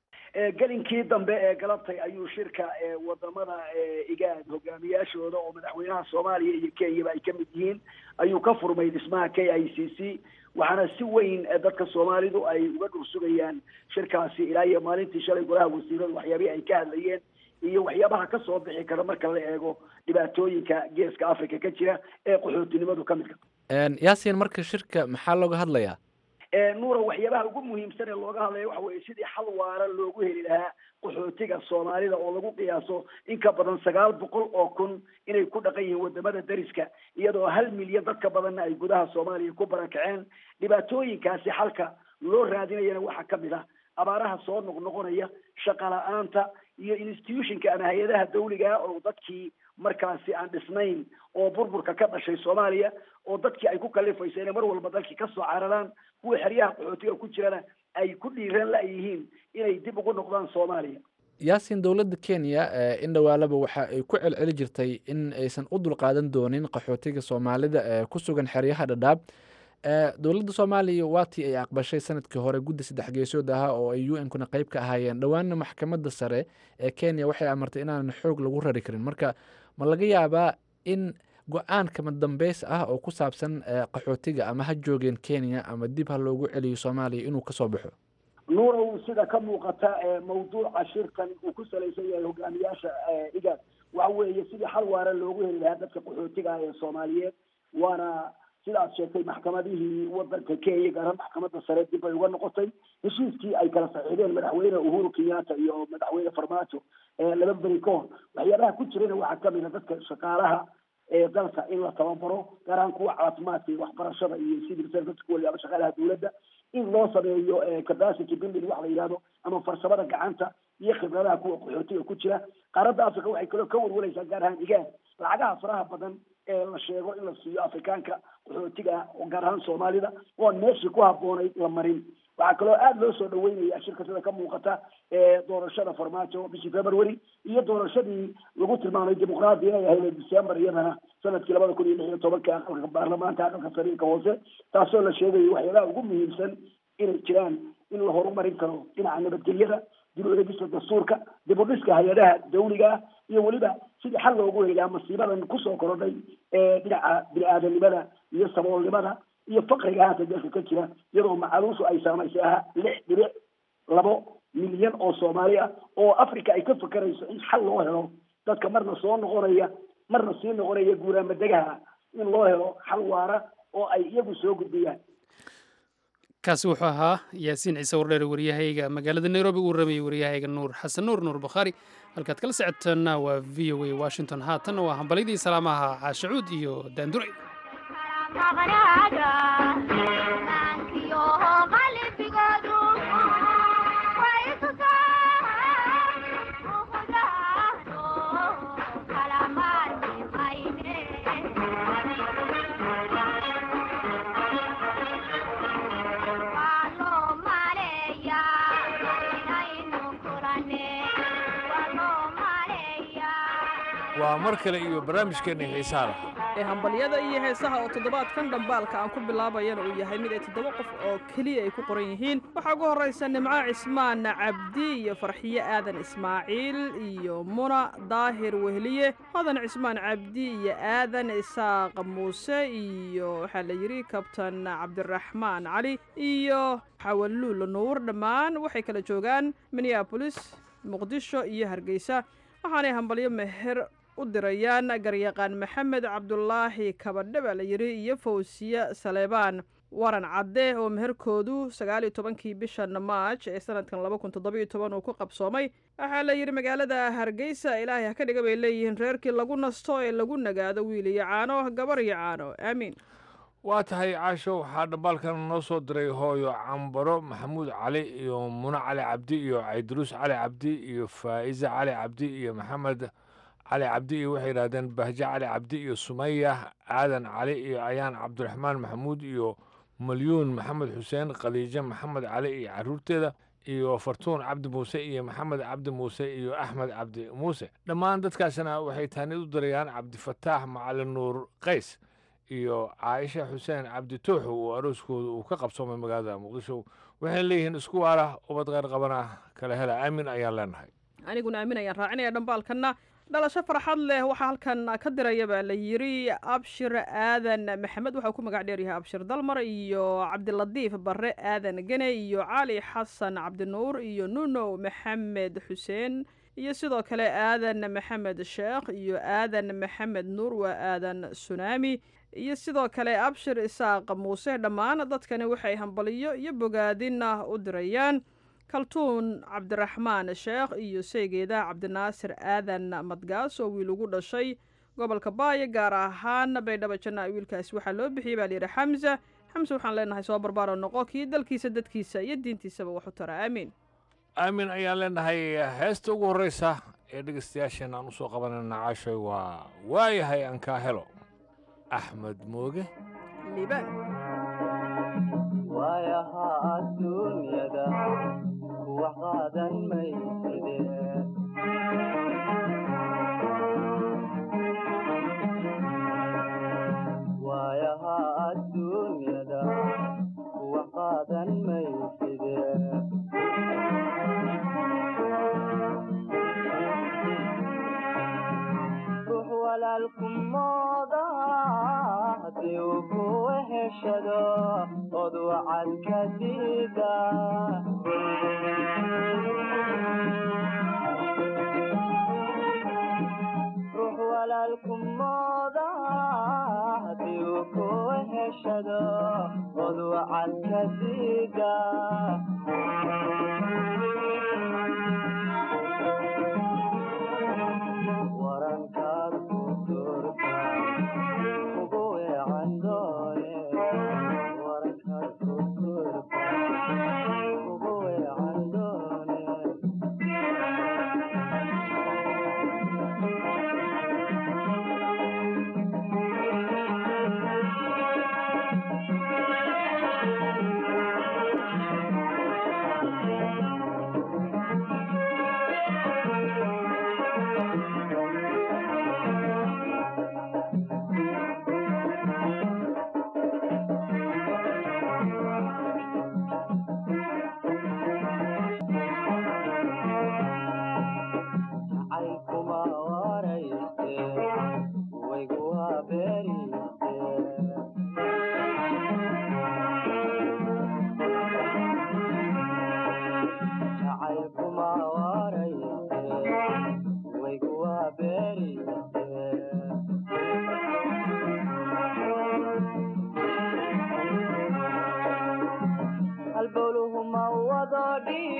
gelinkii dambe ee galabtay ayuu shirka wadamada igaad hogaamiyaashooda oo madaxweynaha soomaaliya iyo kenyaba ay ka mid yihiin ayuu ka furmay dhismaha k i c c waxaana si weyn dadka soomaalidu ay uga dhursugayaan shirkaasi ilaa iyo maalintii shalay golaha wasiiradu waxyaabihii ay ka hadlayeen iyo waxyaabaha ka soo bixi kara marka la eego dhibaatooyinka geeska africa ka jira ee qaxootinimadu ka midka. yaasiin marka shirka maxaa looga hadlayaa? nuura waxyaabaha ugu muhiimsan ee looga hadlaya waxa weeye sidii xal waara loogu heli lahaa qaxootiga soomaalida oo lagu qiyaaso in ka badan 900,000 inay ku dhaqan yihiin wadamada dariska iyadoo 1 milyan dadka badanna ay gudaha soomaaliya ku barakaceen. dhibaatooyinkaasi xalka loo raadinayana waxaa ka mid ah abaaraha soo noqnoqonaya, shaqa la-aanta iyo institutionka ama hay-adaha dawliga oo dadkii markaasi aan dhisnayn oo burburka ka dhashay soomaaliya oo dadkii ay ku kalifayso inay mar walba dalkii ka soo cararaan kuwa xeryaha qaxootiga ku jirana ay ku dhiireen la-yihiin inay dib ugu noqdaan soomaaliya. yaasiin dowladda kenya in dhawaalaba waxa ay ku celceli jirtay in aysan u dulqaadan doonin qaxootiga soomaalida ee ku sugan xeryaha dhadhaab. dowladda soomaaliya waatii ay aqbashay sanadkii hore guddi 3 geesood ahaa oo ay UN-kuna qayb ka ahaayeen dhowaanna maxkamadda sare ee kenya waxay amartay inaanan xoog lagu rari karin. marka ma laga yaabaa in go-aan kama dambeys ah oo ku saabsan qaxootiga ama ha joogeen kenya ama dib ha loogu celiyo soomaaliya inuu kasoo baxo? nuurow sida ka muuqata mawduuca shirkan uu ku salaysan yahay hogaamiyaasha igaad waxa weeye sidii xal waara loogu heli lahaa dadka qaxootiga ee soomaaliyeed waana sidaad sheegtay maxkamadihii wadanka kenya gaar ahaan maxkamadda sare dib ay uga noqotay heshiiskii ay kala saxiixdeen madaxweyne uhuru kenyatta iyo madaxweyne farmaajo 2 beri ka hor waxyaabaha ku jirana waxaa kamid a dadka shaqaalaha ee dalka in la tababaro gaar ahaan kuwa caafimaadka iyo waxbarashada iyo civil service waliba shaqaalaha dowladda in loo sameeyo capacity building wax la yidhahdo ama farsamada gacanta iyo khibradaha kuwa qaxootiga ku jira. qaaradda africa waxay kaloo ka warwaraysaa gaar ahaan igaad lacagaha faraha badan ee la sheego in la siiyo afrikaanka qaxootiga oo gaar ahaan soomaalida oon meeshii ku habboonayd la marin waxaa kaloo aada loo soo dhaweynaya shirka sida ka muuqata doorashada farmaajo bishii february iyo doorashadii lagu tilmaamay dimuqraadi inay ahayd december iyadana sanadkii 2016 aqalka baarlamaanka aqalka sariirka hoose taasoo la sheegayo waxyaalaha ugu muhiimsan inay jiraan in la horumarin karo dhinaca nabadgelyada dib u eegista dastuurka dib u dhiska hay-adaha dawliga ah iyo weliba sidii xal loogu heli lahaa masiibadan kusoo korodhay dhinaca bini-aadanimada iyo saboolnimada iyo faqriga haata dalka ka jira iyadoo macaluushu ay saamaysay 6.2 milyan oo Soomaali ah oo Afrika ay ka fakarayso in xal loo helo dadka marna soo noqonaya marna sii noqonaya guuraama degaha in loo helo xal waara oo ay iyagu soo gudbiyaan kaasi wuxuu ahaa yaasiin ciise wardheere waryahayga magaalada nairobi uu ramayay waryahayga nuur xasan nuur bukhaari halkaad kala socotaana waa v o a washington haatanna waa hambalyadii salaamaha caashacuud iyo daanduray waa mar kale iyo barnaamijkeena xiisaha lahaa ee hambalyada iyo heesaha oo toddobaadkan dhambaalka aan ku bilaabayana uu yahay mid ay 7 qof oo keliya ay ku qoran yihiin waxaa ugu horraysa nimco cismaan cabdi iyo farxiye aadan ismaaciil iyo muna daahir wehliye hodan cismaan cabdi iyo aadan isaaq muuse iyo waxaa la yidhi kabtan cabdiraxmaan cali iyo xawaluul nuur dhammaan waxay kala joogaan minneabolis muqdisho iyo hargeysa waxaanay hambalyo meher u dirayaan garyaqaan maxamed cabdulaahi kabadhe baa la yidhi iyo fawsiye saleebaan waran cadde oo meherkoodu 19 bishan maaj ee sanadkan 2017 uu ku qabsoomay waxaa la yidhi magaalada hargeysa ilaahay ha ka dhiga bay leeyihiin reerkii lagu nasto ee lagu nagaado wiil iyo caano gabar iyo caano aamiin waa tahay caasho waxaa dhambaalkan noo soo diray hooyo cambaro maxamuud cali iyo muno cali cabdi iyo cayduruus cali cabdi iyo faa'iza cali cabdi iyo maxamed cali cabdi iyo waxay yidhahdeen bahje cali cabdi iyo sumaya aadan cali iyo ayaan cabdiraxmaan maxamuud iyo malyuun maxamed xuseen khadiijo maxamed cali iyo caruurteeda iyo fartuun cabdi muuse iyo maxamed cabdi muuse iyo axmed cabdi muuse dhammaan dadkaasna waxay taanid u dirayaan cabdifataax macalin nuur qays iyo caaisha xuseen cabdi tuuxu oo arooskooda uu ka qabsoomay magaalada muqdisho waxay leeyihiin isku waara ubad qayr qabana kala hela aamin ayaan leenahay aniguna aamin ayaan raacinaya dhambaalkanna dhalasho farxad leh waxaa halkan ka diraya baa la yidhi abshir aadan maxamed waxau ku magac dheeryahay abshir dalmar iyo cabdiladiif barre aadan gene iyo cali xasan cabdinuur iyo nuno maxamed xuseen iyo sidoo kale aadan maxamed sheekh iyo aadan maxamed nuur waa aadan sunaami iyo sidoo kale abshir isaaq muuse dhammaan dadkani waxay hambaliyo iyo bogaadin u dirayaan kaltuun cabdiraxmaan sheekh iyo seegeeda cabdinaasir aadan madgaas oo wiil ugu dhashay gobolka baayo gaar ahaan baydhabo janna wiilkaasi waxaa loo bixiyey baa layidhi xamse waxaan leenahay soo barbaaro noqo kii dalkiisa dadkiisa iyo diintiisaba wax u tara aamiin aamin ayaan leenahay heesta ugu horreysa ee dhegeystayaasheen aan usoo qabanayna caashoy waa waayahay aan kaa helo axmed mooge liibaan waayaha adduunyada wax qaadan mayside waayaha adduunyada wax qaadan mayside ruux walaalkum mooda haddii uu ku weheshado od wacad ka diida ruux walaalkum mooda haddii uu ku weheshado od wacad ka diida warankaad ku turta ugu weecan doone warankaad ku turta ugu weecan doone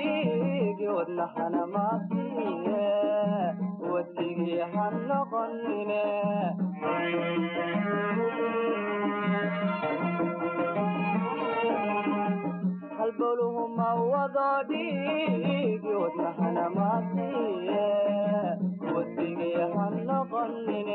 dhiigi wadnahana maasiye wadigii ha noqonine halbowluhu ma wado dhiigi wadnahana maasiye wadigii ha noqonine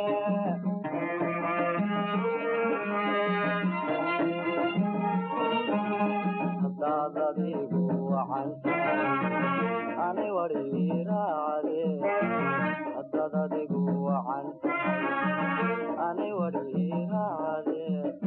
hadaad adigu wacantahay ani wadhiiraacde hadaad adigu wacantahay ani wadhiiraacde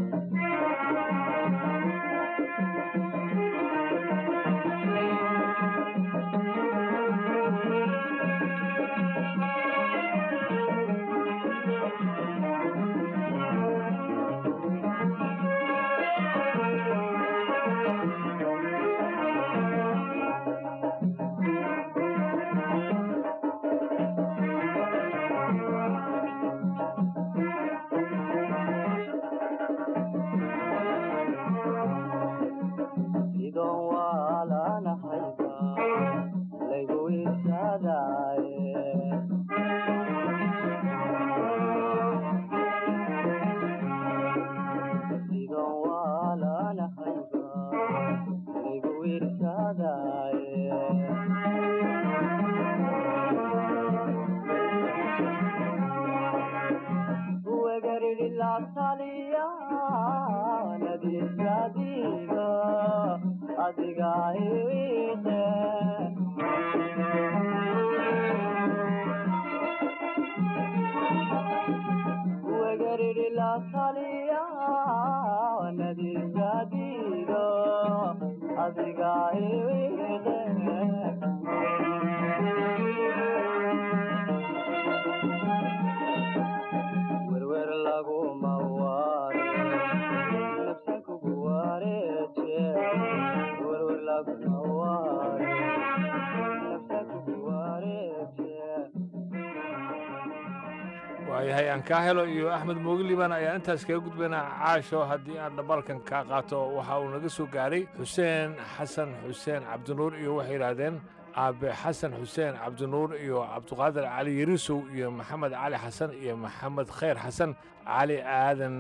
waayahay aan kaa helo iyo axmed moogiliban ayaan intaas kaga gudbaynaa caasho haddii aan dhabalkan kaa qaato waxa uu naga soo gaaray xuseen xasan xuseen cabdinuur iyo waxay yidhaahdeen aabe xasan xuseen cabdinuur iyo cabduqaadir cali yarisow iyo maxamed cali xasan iyo maxamed khayr xasan cali aadan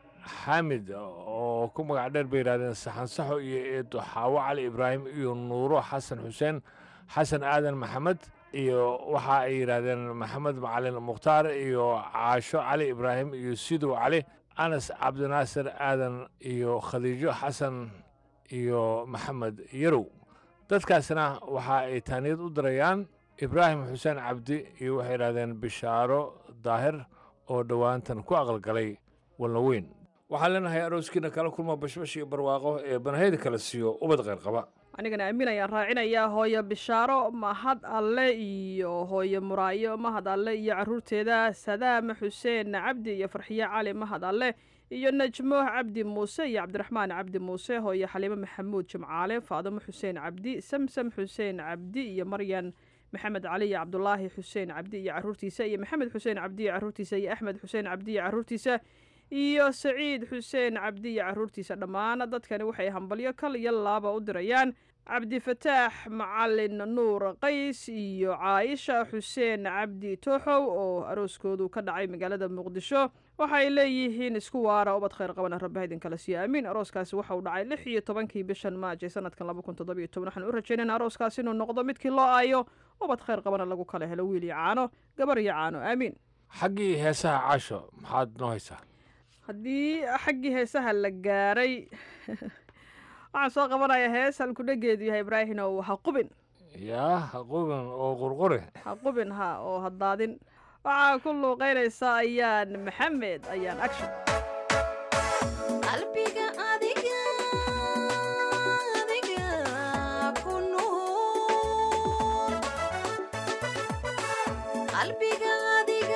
xaamid oo ku magac dheer bay yidhahdeen saxansaxo iyo eedo xaawo cali ibraahim iyo nuuro xasan xuseen xasan aadan maxamed iyo waxa ay yidhaahdeen maxamed macalin mukhtaar iyo caasho cali ibraahim iyo sidow cali anas cabdinaasir aadan iyo khadiijo xasan iyo maxamed yarow dadkaasna waxa ay taaniyad u dirayaan ibraahim xuseen cabdi iyo waxay yidhahdeen bishaaro daahir oo dhowaantan ku aqalgalay walna weyn waxaan leenahay arooskiina kala kulma bashbash iyo barwaaqo ee banahayda kala siiyo ubad kheyr qaba anigana aamin ayaan raacinayaa hooyo bishaaro mahad alle iyo hooyo muraayo mahad alle iyo caruurteeda sadaama xuseen cabdi iyo farxiye cali mahad alle iyo najmo cabdi muuse iyo cabdiraxmaan cabdi muuse hooyo xaliimo maxamuud jimcaale faadimo xuseen cabdi samsam xuseen cabdi iyo maryan maxamed cali iyo cabdulaahi xuseen cabdi iyo caruurtiisa iyo maxamed xuseen cabdi iyo caruurtiisa iyo axmed xuseen cabdi iyo caruurtiisa iyo saciid xuseen cabdi iyo caruurtiisa dhammaan dadkani waxay hambalyo kal iyo laaba u dirayaan cabdifataax macalin nuur qays iyo caaisha xuseen cabdi tooxow oo arooskoodu ka dhacay magaalada muqdisho waxay leeyihiin isku waara ubad khayr qabana rabbaha idinkala siiyo aamiin arooskaasi waxa uu dhacay 16 bishan maaj ee sanadkan 2017 waxaan u rajaynayna arooskaasi inuu noqdo midkii loo aayo ubad khayr qabana lagu kala helo wiil iyo caano gabar iyo caano aamiin xaggii heesaha caasho maxaad noo haysaa haddii xaggii heesaha la gaaray waxaan soo qabanaya hees halkudhageedu yahay ibraahinow ha qubin yaa ha qubin oo qurqure ha qubin ha oo ha daadin waxaa ku luuqaynaysa ayaan maxamed ayaan action qalbiga adiga ku nuur qalbiga adiga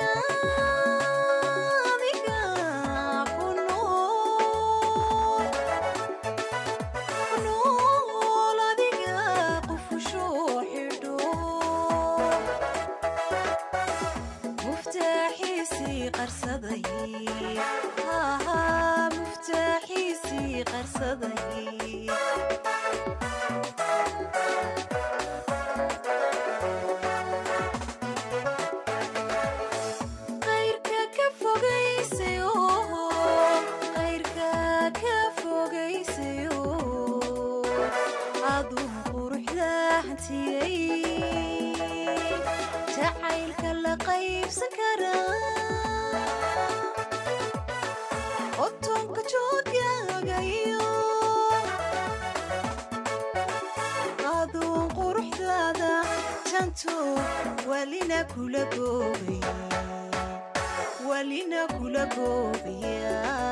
qaybsaday jacaylka la qaybsan karaa otonka joogagayo aduun quruxdaada janto walina kula goobaya walina kula goobaya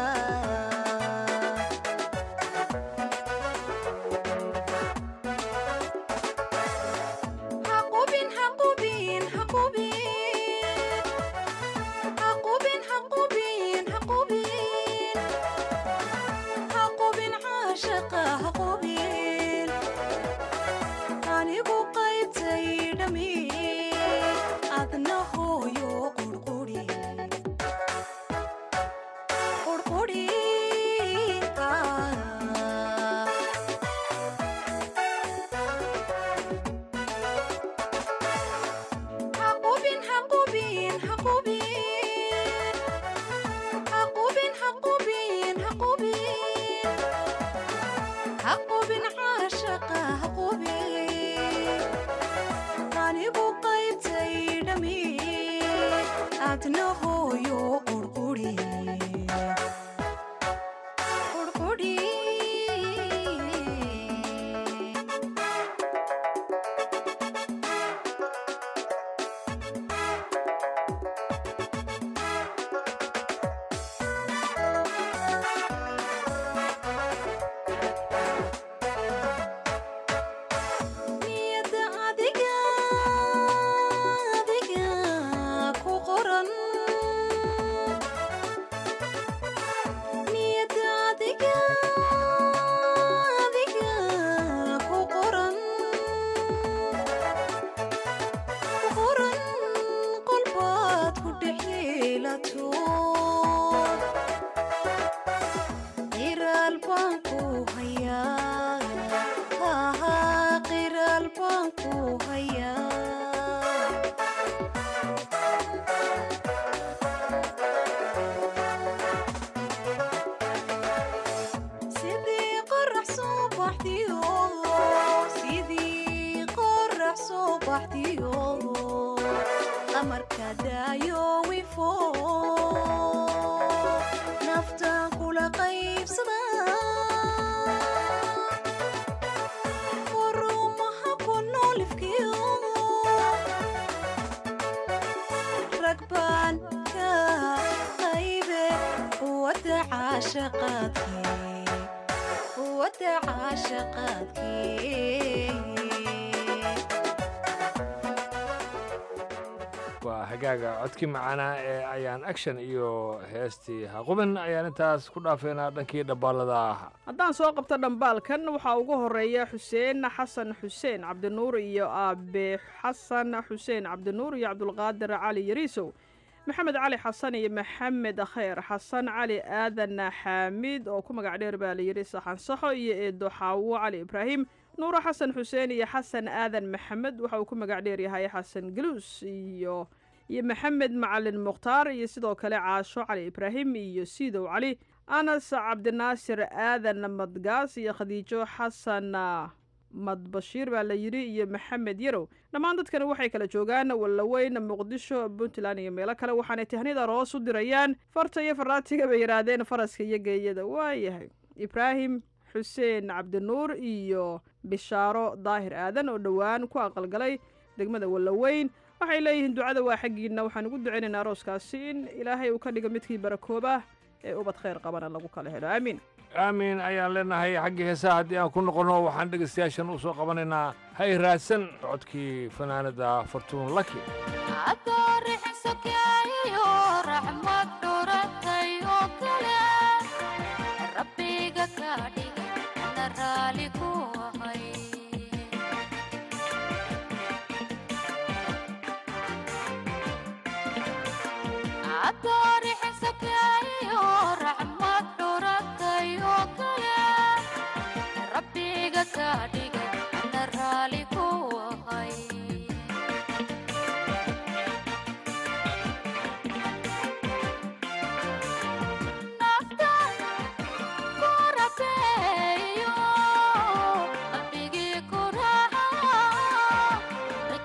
waa hagaaga codkii macaanaa ee ayaan action iyo heestii haqubin ayaan intaas ku dhaafeynaa dhankii dhambaalada ah haddaan soo qabto dhambaalkan waxaa ugu horeeya xuseen xasan xuseen cabdinuur iyo aabe xasan xuseen cabdinuur iyo cabdulqaadir cali yariisow maxamed cali xasan iyo maxamed khayr xasan cali aadan xaamid oo ku magac dheer baa layidhi saxan saxo iyo eedo xaawo cali ibraahim nuuro xasan xuseen iyo xasan aadan maxamed waxa uu ku magac dheer yahay xasan galuus iyo maxamed macalin mukhtaar iyo sidoo kale caasho cali ibraahim iyo siidow cali anas cabdinaasir aadan madgaas iyo khadiijo xasan madbashiir baa la yidhi iyo maxamed yarow dhammaan dadkani waxay kala joogaan wallaweyn muqdisho puntland iyo meelo kale waxaanay tahnida roos u dirayaan farta iyo faraatiga bay yidhaahdeen faraska iyo geeyada waayahay ibraahim xuseen cabdinuur iyo bishaaro daahir aadan oo dhowaan ku aqalgalay degmada wallaweyn waxay leeyihiin ducada waa xaggiinna waxaan ugu ducaynaynaa arooskaasi in ilaahay uu ka dhigo midkii barakooba ee ubad khayr qabana lagu kala helo aamiin aamiin ayaan leenahay xaggii heesaha haddii aan ku noqonno waxaan dhegaystayaashan u soo qabanaynaa hay raadsan codkii fanaanada fartuun laki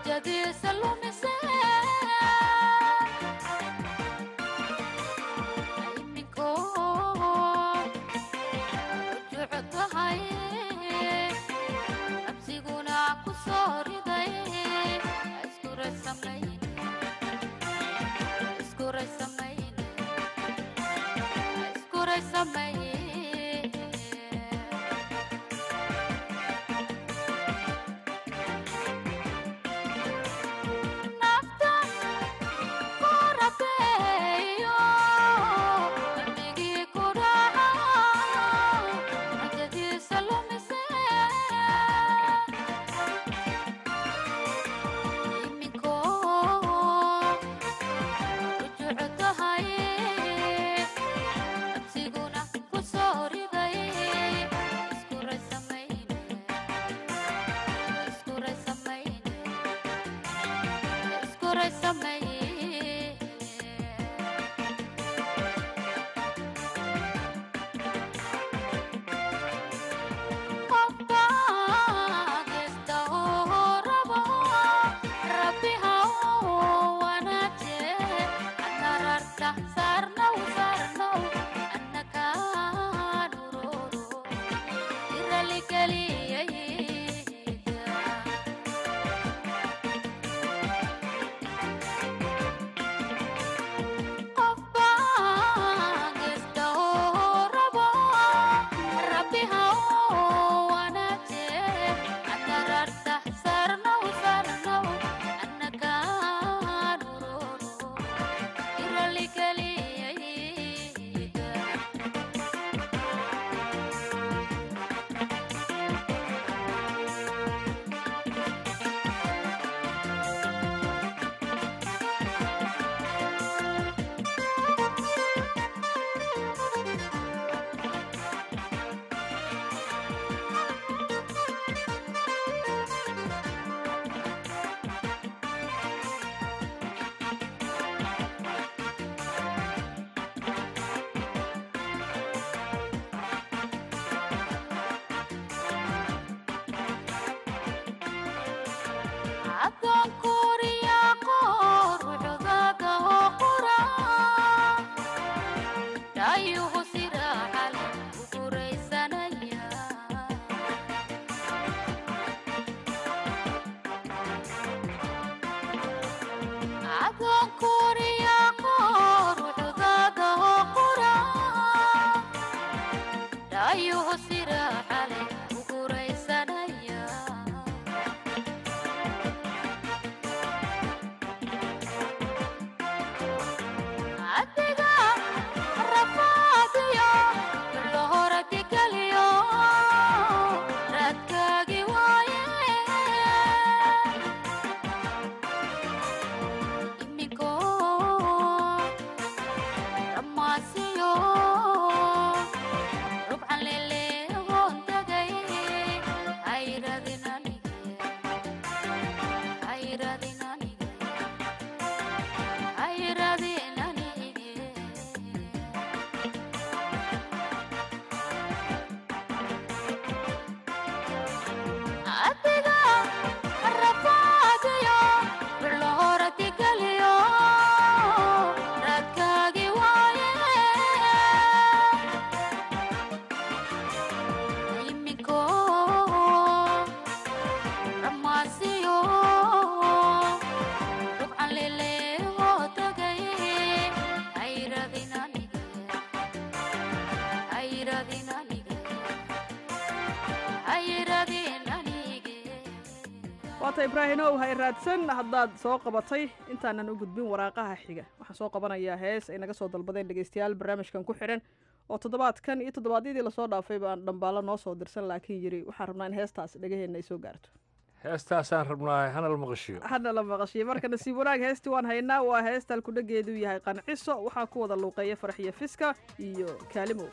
waata ibraahimow hay raadsan haddaad soo qabatay intaanan u gudbin waraaqaha xiga waxaan soo qabanayaa hees ay naga soo dalbadeen dhegaystayaal barnaamijkan ku xidhan oo toddobaadkan iyo toddobaadyadii lasoo dhaafay baan dhambaalo noo soo dirsan laakiin yiri waxaan rabnaa in heestaas dhegaheenna ay soo gaarto heestaasaan rabnaa hana la maqashiyo hana la maqashiyo marka nasiib wanaag heestii waan haynaa waa heesta alkudhageedu yahay qanciso waxaa ku wada luuqeeya farxiyo fiska iyo kaalimow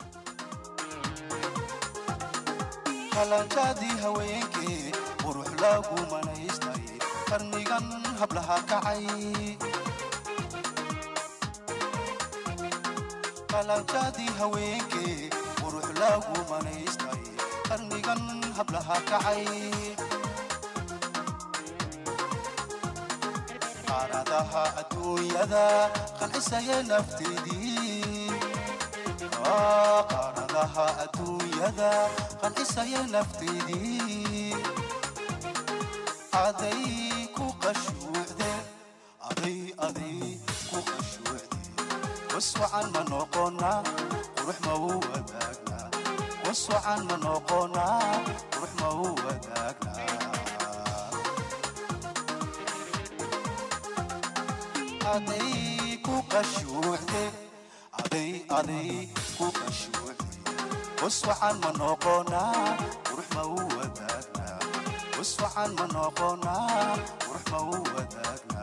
qalanjaadii haweenkee qurux lagu manaystay qarnigan hablaha kacay qalanjaadii haweenkee qurux lagu manaystay qarnigan hablaha kacay qaanadaha adduunyada qancisaya nafteedii qaanadaha adduunyada qancisaya nafteedii aday ku qashuucde aday ku qashuucde waswacan ma noqona qurux ma u wadaagna waswacan ma noqona qurux ma u wadaagna aday ku qashuucde aday ku qashuucde waswacan ma noqona qurux ma u wadaagna waswacan ma noqona qurux ma u wadaagna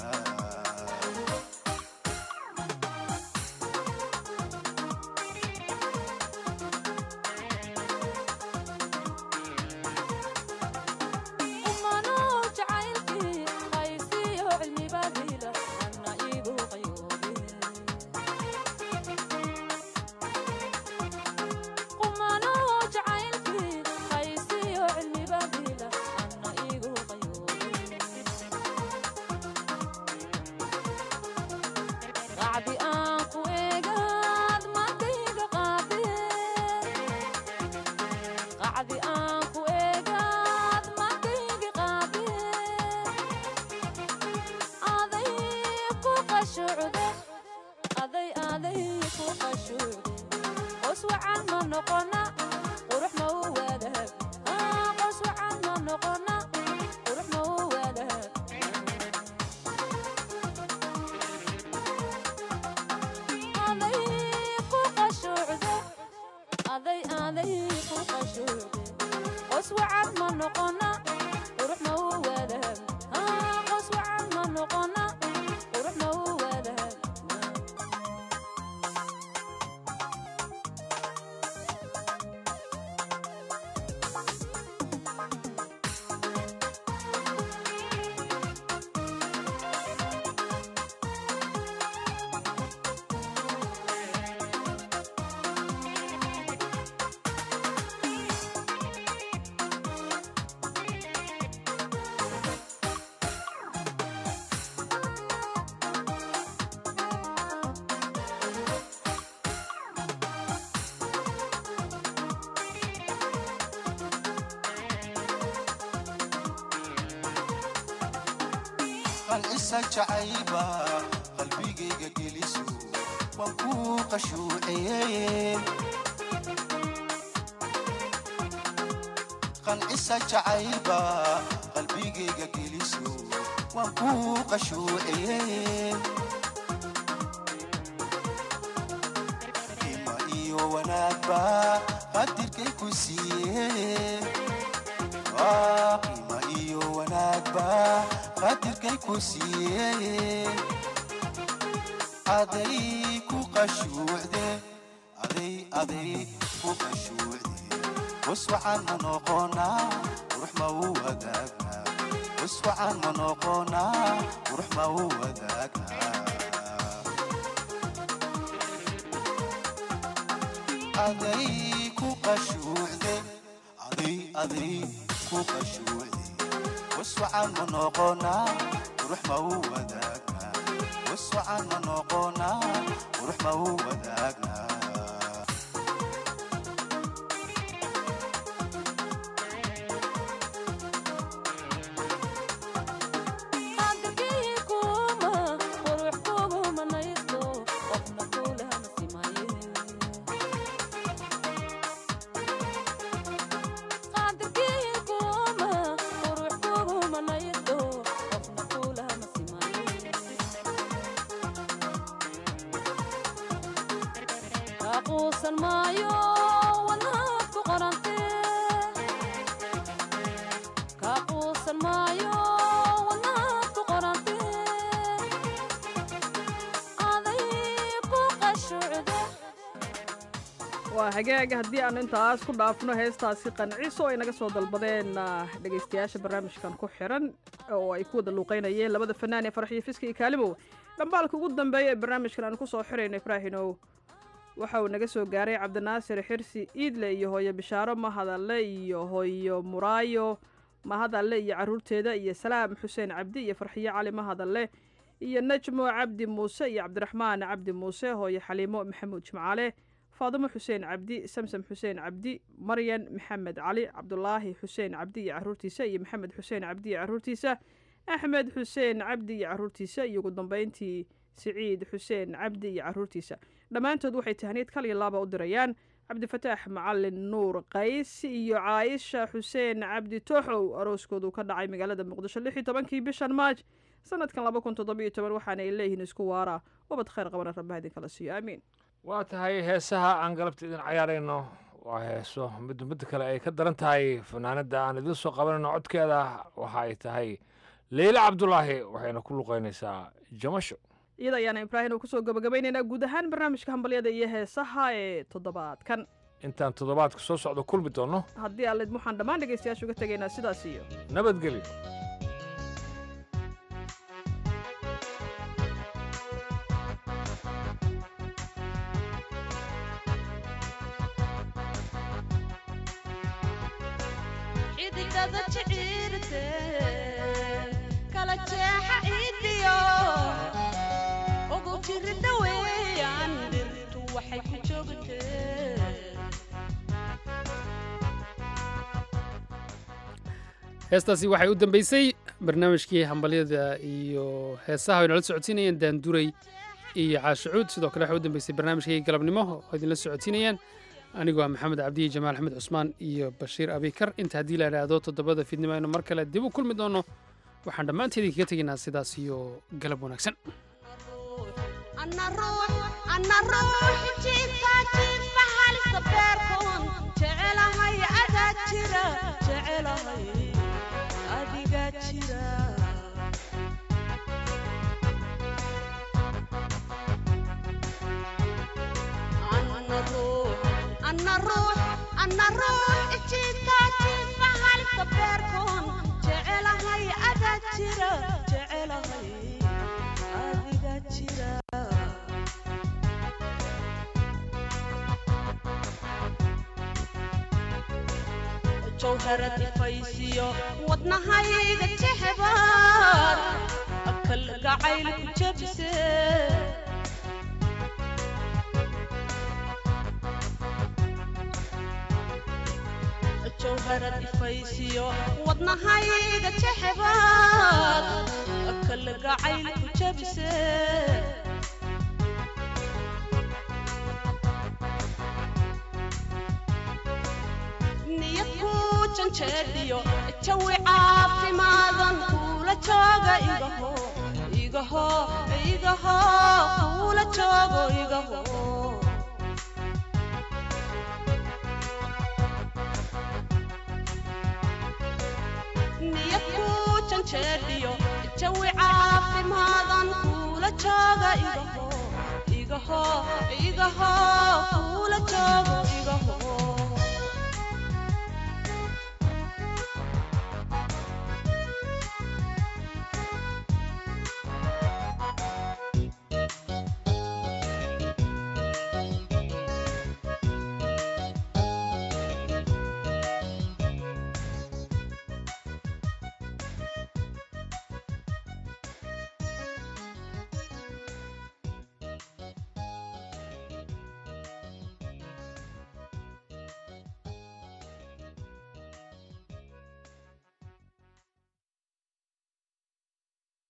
qalcisa jacayba qalbigayga geliso waan ku qashuuciyey qalcisa jacayba qalbigayga geliso waan ku qashuuciyey ima iyo wanaagba qadirkay ku siiyey ima iyo wanaagba qadirkay ku siiyey aday ku qashuucde aday ku qashuucde waswacan ma noqona qurux ma u wadaagna waswacan ma noqona qurux ma u wadaagna aday ku qashuucde aday ku qashuucde waswacan ma noqona qurux ma u wadaagna waswacan ma noqona qurux ma u wadaagna waa hagaaga haddii aan intaas ku dhaafno heestaasi qanciso ay naga soo dalbadeen dhegaystayaasha barnaamijkan ku xiran oo ay ku wada luuqaynayeen labada fanaan ee farxiyo fiska iyo kaalimow dhambaalka ugu dambeeya ee barnaamijkan aan ku soo xirayno ibraahinow waxa uu naga soo gaaray cabdinaasir xirsi iidle iyo hooyo bishaaro mahadalle iyo hooyo muraayo mahadalle iyo caruurteeda iyo salaam xuseen cabdi iyo farxiyo cali mahadalle iyo najmo cabdi muuse iyo cabdiraxmaan cabdi muuse hooyo xaliimo maxamuud jimcaale faadimo xuseen cabdi samsam xuseen cabdi maryan maxamed cali cabdulaahi xuseen cabdi iyo caruurtiisa iyo maxamed xuseen cabdi iyo caruurtiisa axmed xuseen cabdi iyo caruurtiisa iyo ugu dambeyntii siciid xuseen cabdi iyo caruurtiisa dhammaantood waxay tahniid kal iyo laaba u dirayaan cabdifataax macalin nuur qays iyo caayisha xuseen cabdi tooxow arooskoodu ka dhacay magaalada muqdisho 16 bishan maaj sanadkan 2017 waxaana ay leeyihiin isku waara wabad khayr qabana rabbaha idinkala siiyo aamiin waa tahay heesaha aan galabta idin cayaarayno waa heeso mid kale ay ka daran tahay fanaanada aan idin soo qabanayno codkeeda waxa ay tahay leyla cabdulaahi waxayna ku luqaynaysaa jamasho iyada ayaana ibraahim uu kusoo gabagabaynaynaa guud ahaan barnaamijka hambalyada iyo heesaha ee toddobaadkan intaan toddobaadka soo socdo kulmi doonno haddii allid waxaan dhammaan dhegaystayaasha uga tegaynaa sidaas iyo nabadgelyo xidigada jiciirte kala jeexa idiyo ugu jirida weeyaan dhirtu waxay ku joogtee heestaasi waxay u dambeysay barnaamijkii hambalyada iyo heesaha ay nala socodsiinayeen daanduray iyo caashicuud sidoo kale waxay u dambeysay barnaamijkii galabnimo oo idinla socodsiinayeen anigoo ah maxamed cabdiyi jamaal axmed cusmaan iyo bashiir abikar inta haddii la idhaahdo toddobada fiidnimo aynu mar kale dib u kulmi doonno waxaan dhammaanteed idinkaga tegaynaa sidaas iyo galab wanaagsan أنا روحي جيفا جيفا هالسا بيركون جعلهاي أذاكرة جعلهاي أذيكاتشرة أنا روح جيفا جيفا هالسا بيركون جعلهاي أذاكرة جعلهاي أذيكاتشرة جوهرة فايسيو ودنا هاي تحبار أكل قعيل جبسه جوهرة فايسيو ودنا هاي تحبار أكل قعيل جبسه نيكو جنجديو جوي عافيمادن كولا جوغا إيغاهو كولا جوغو إيغاهو نيكو جنجديو جوي عافيمادن كولا جوغا إيغاهو كولا جوغو إيغاهو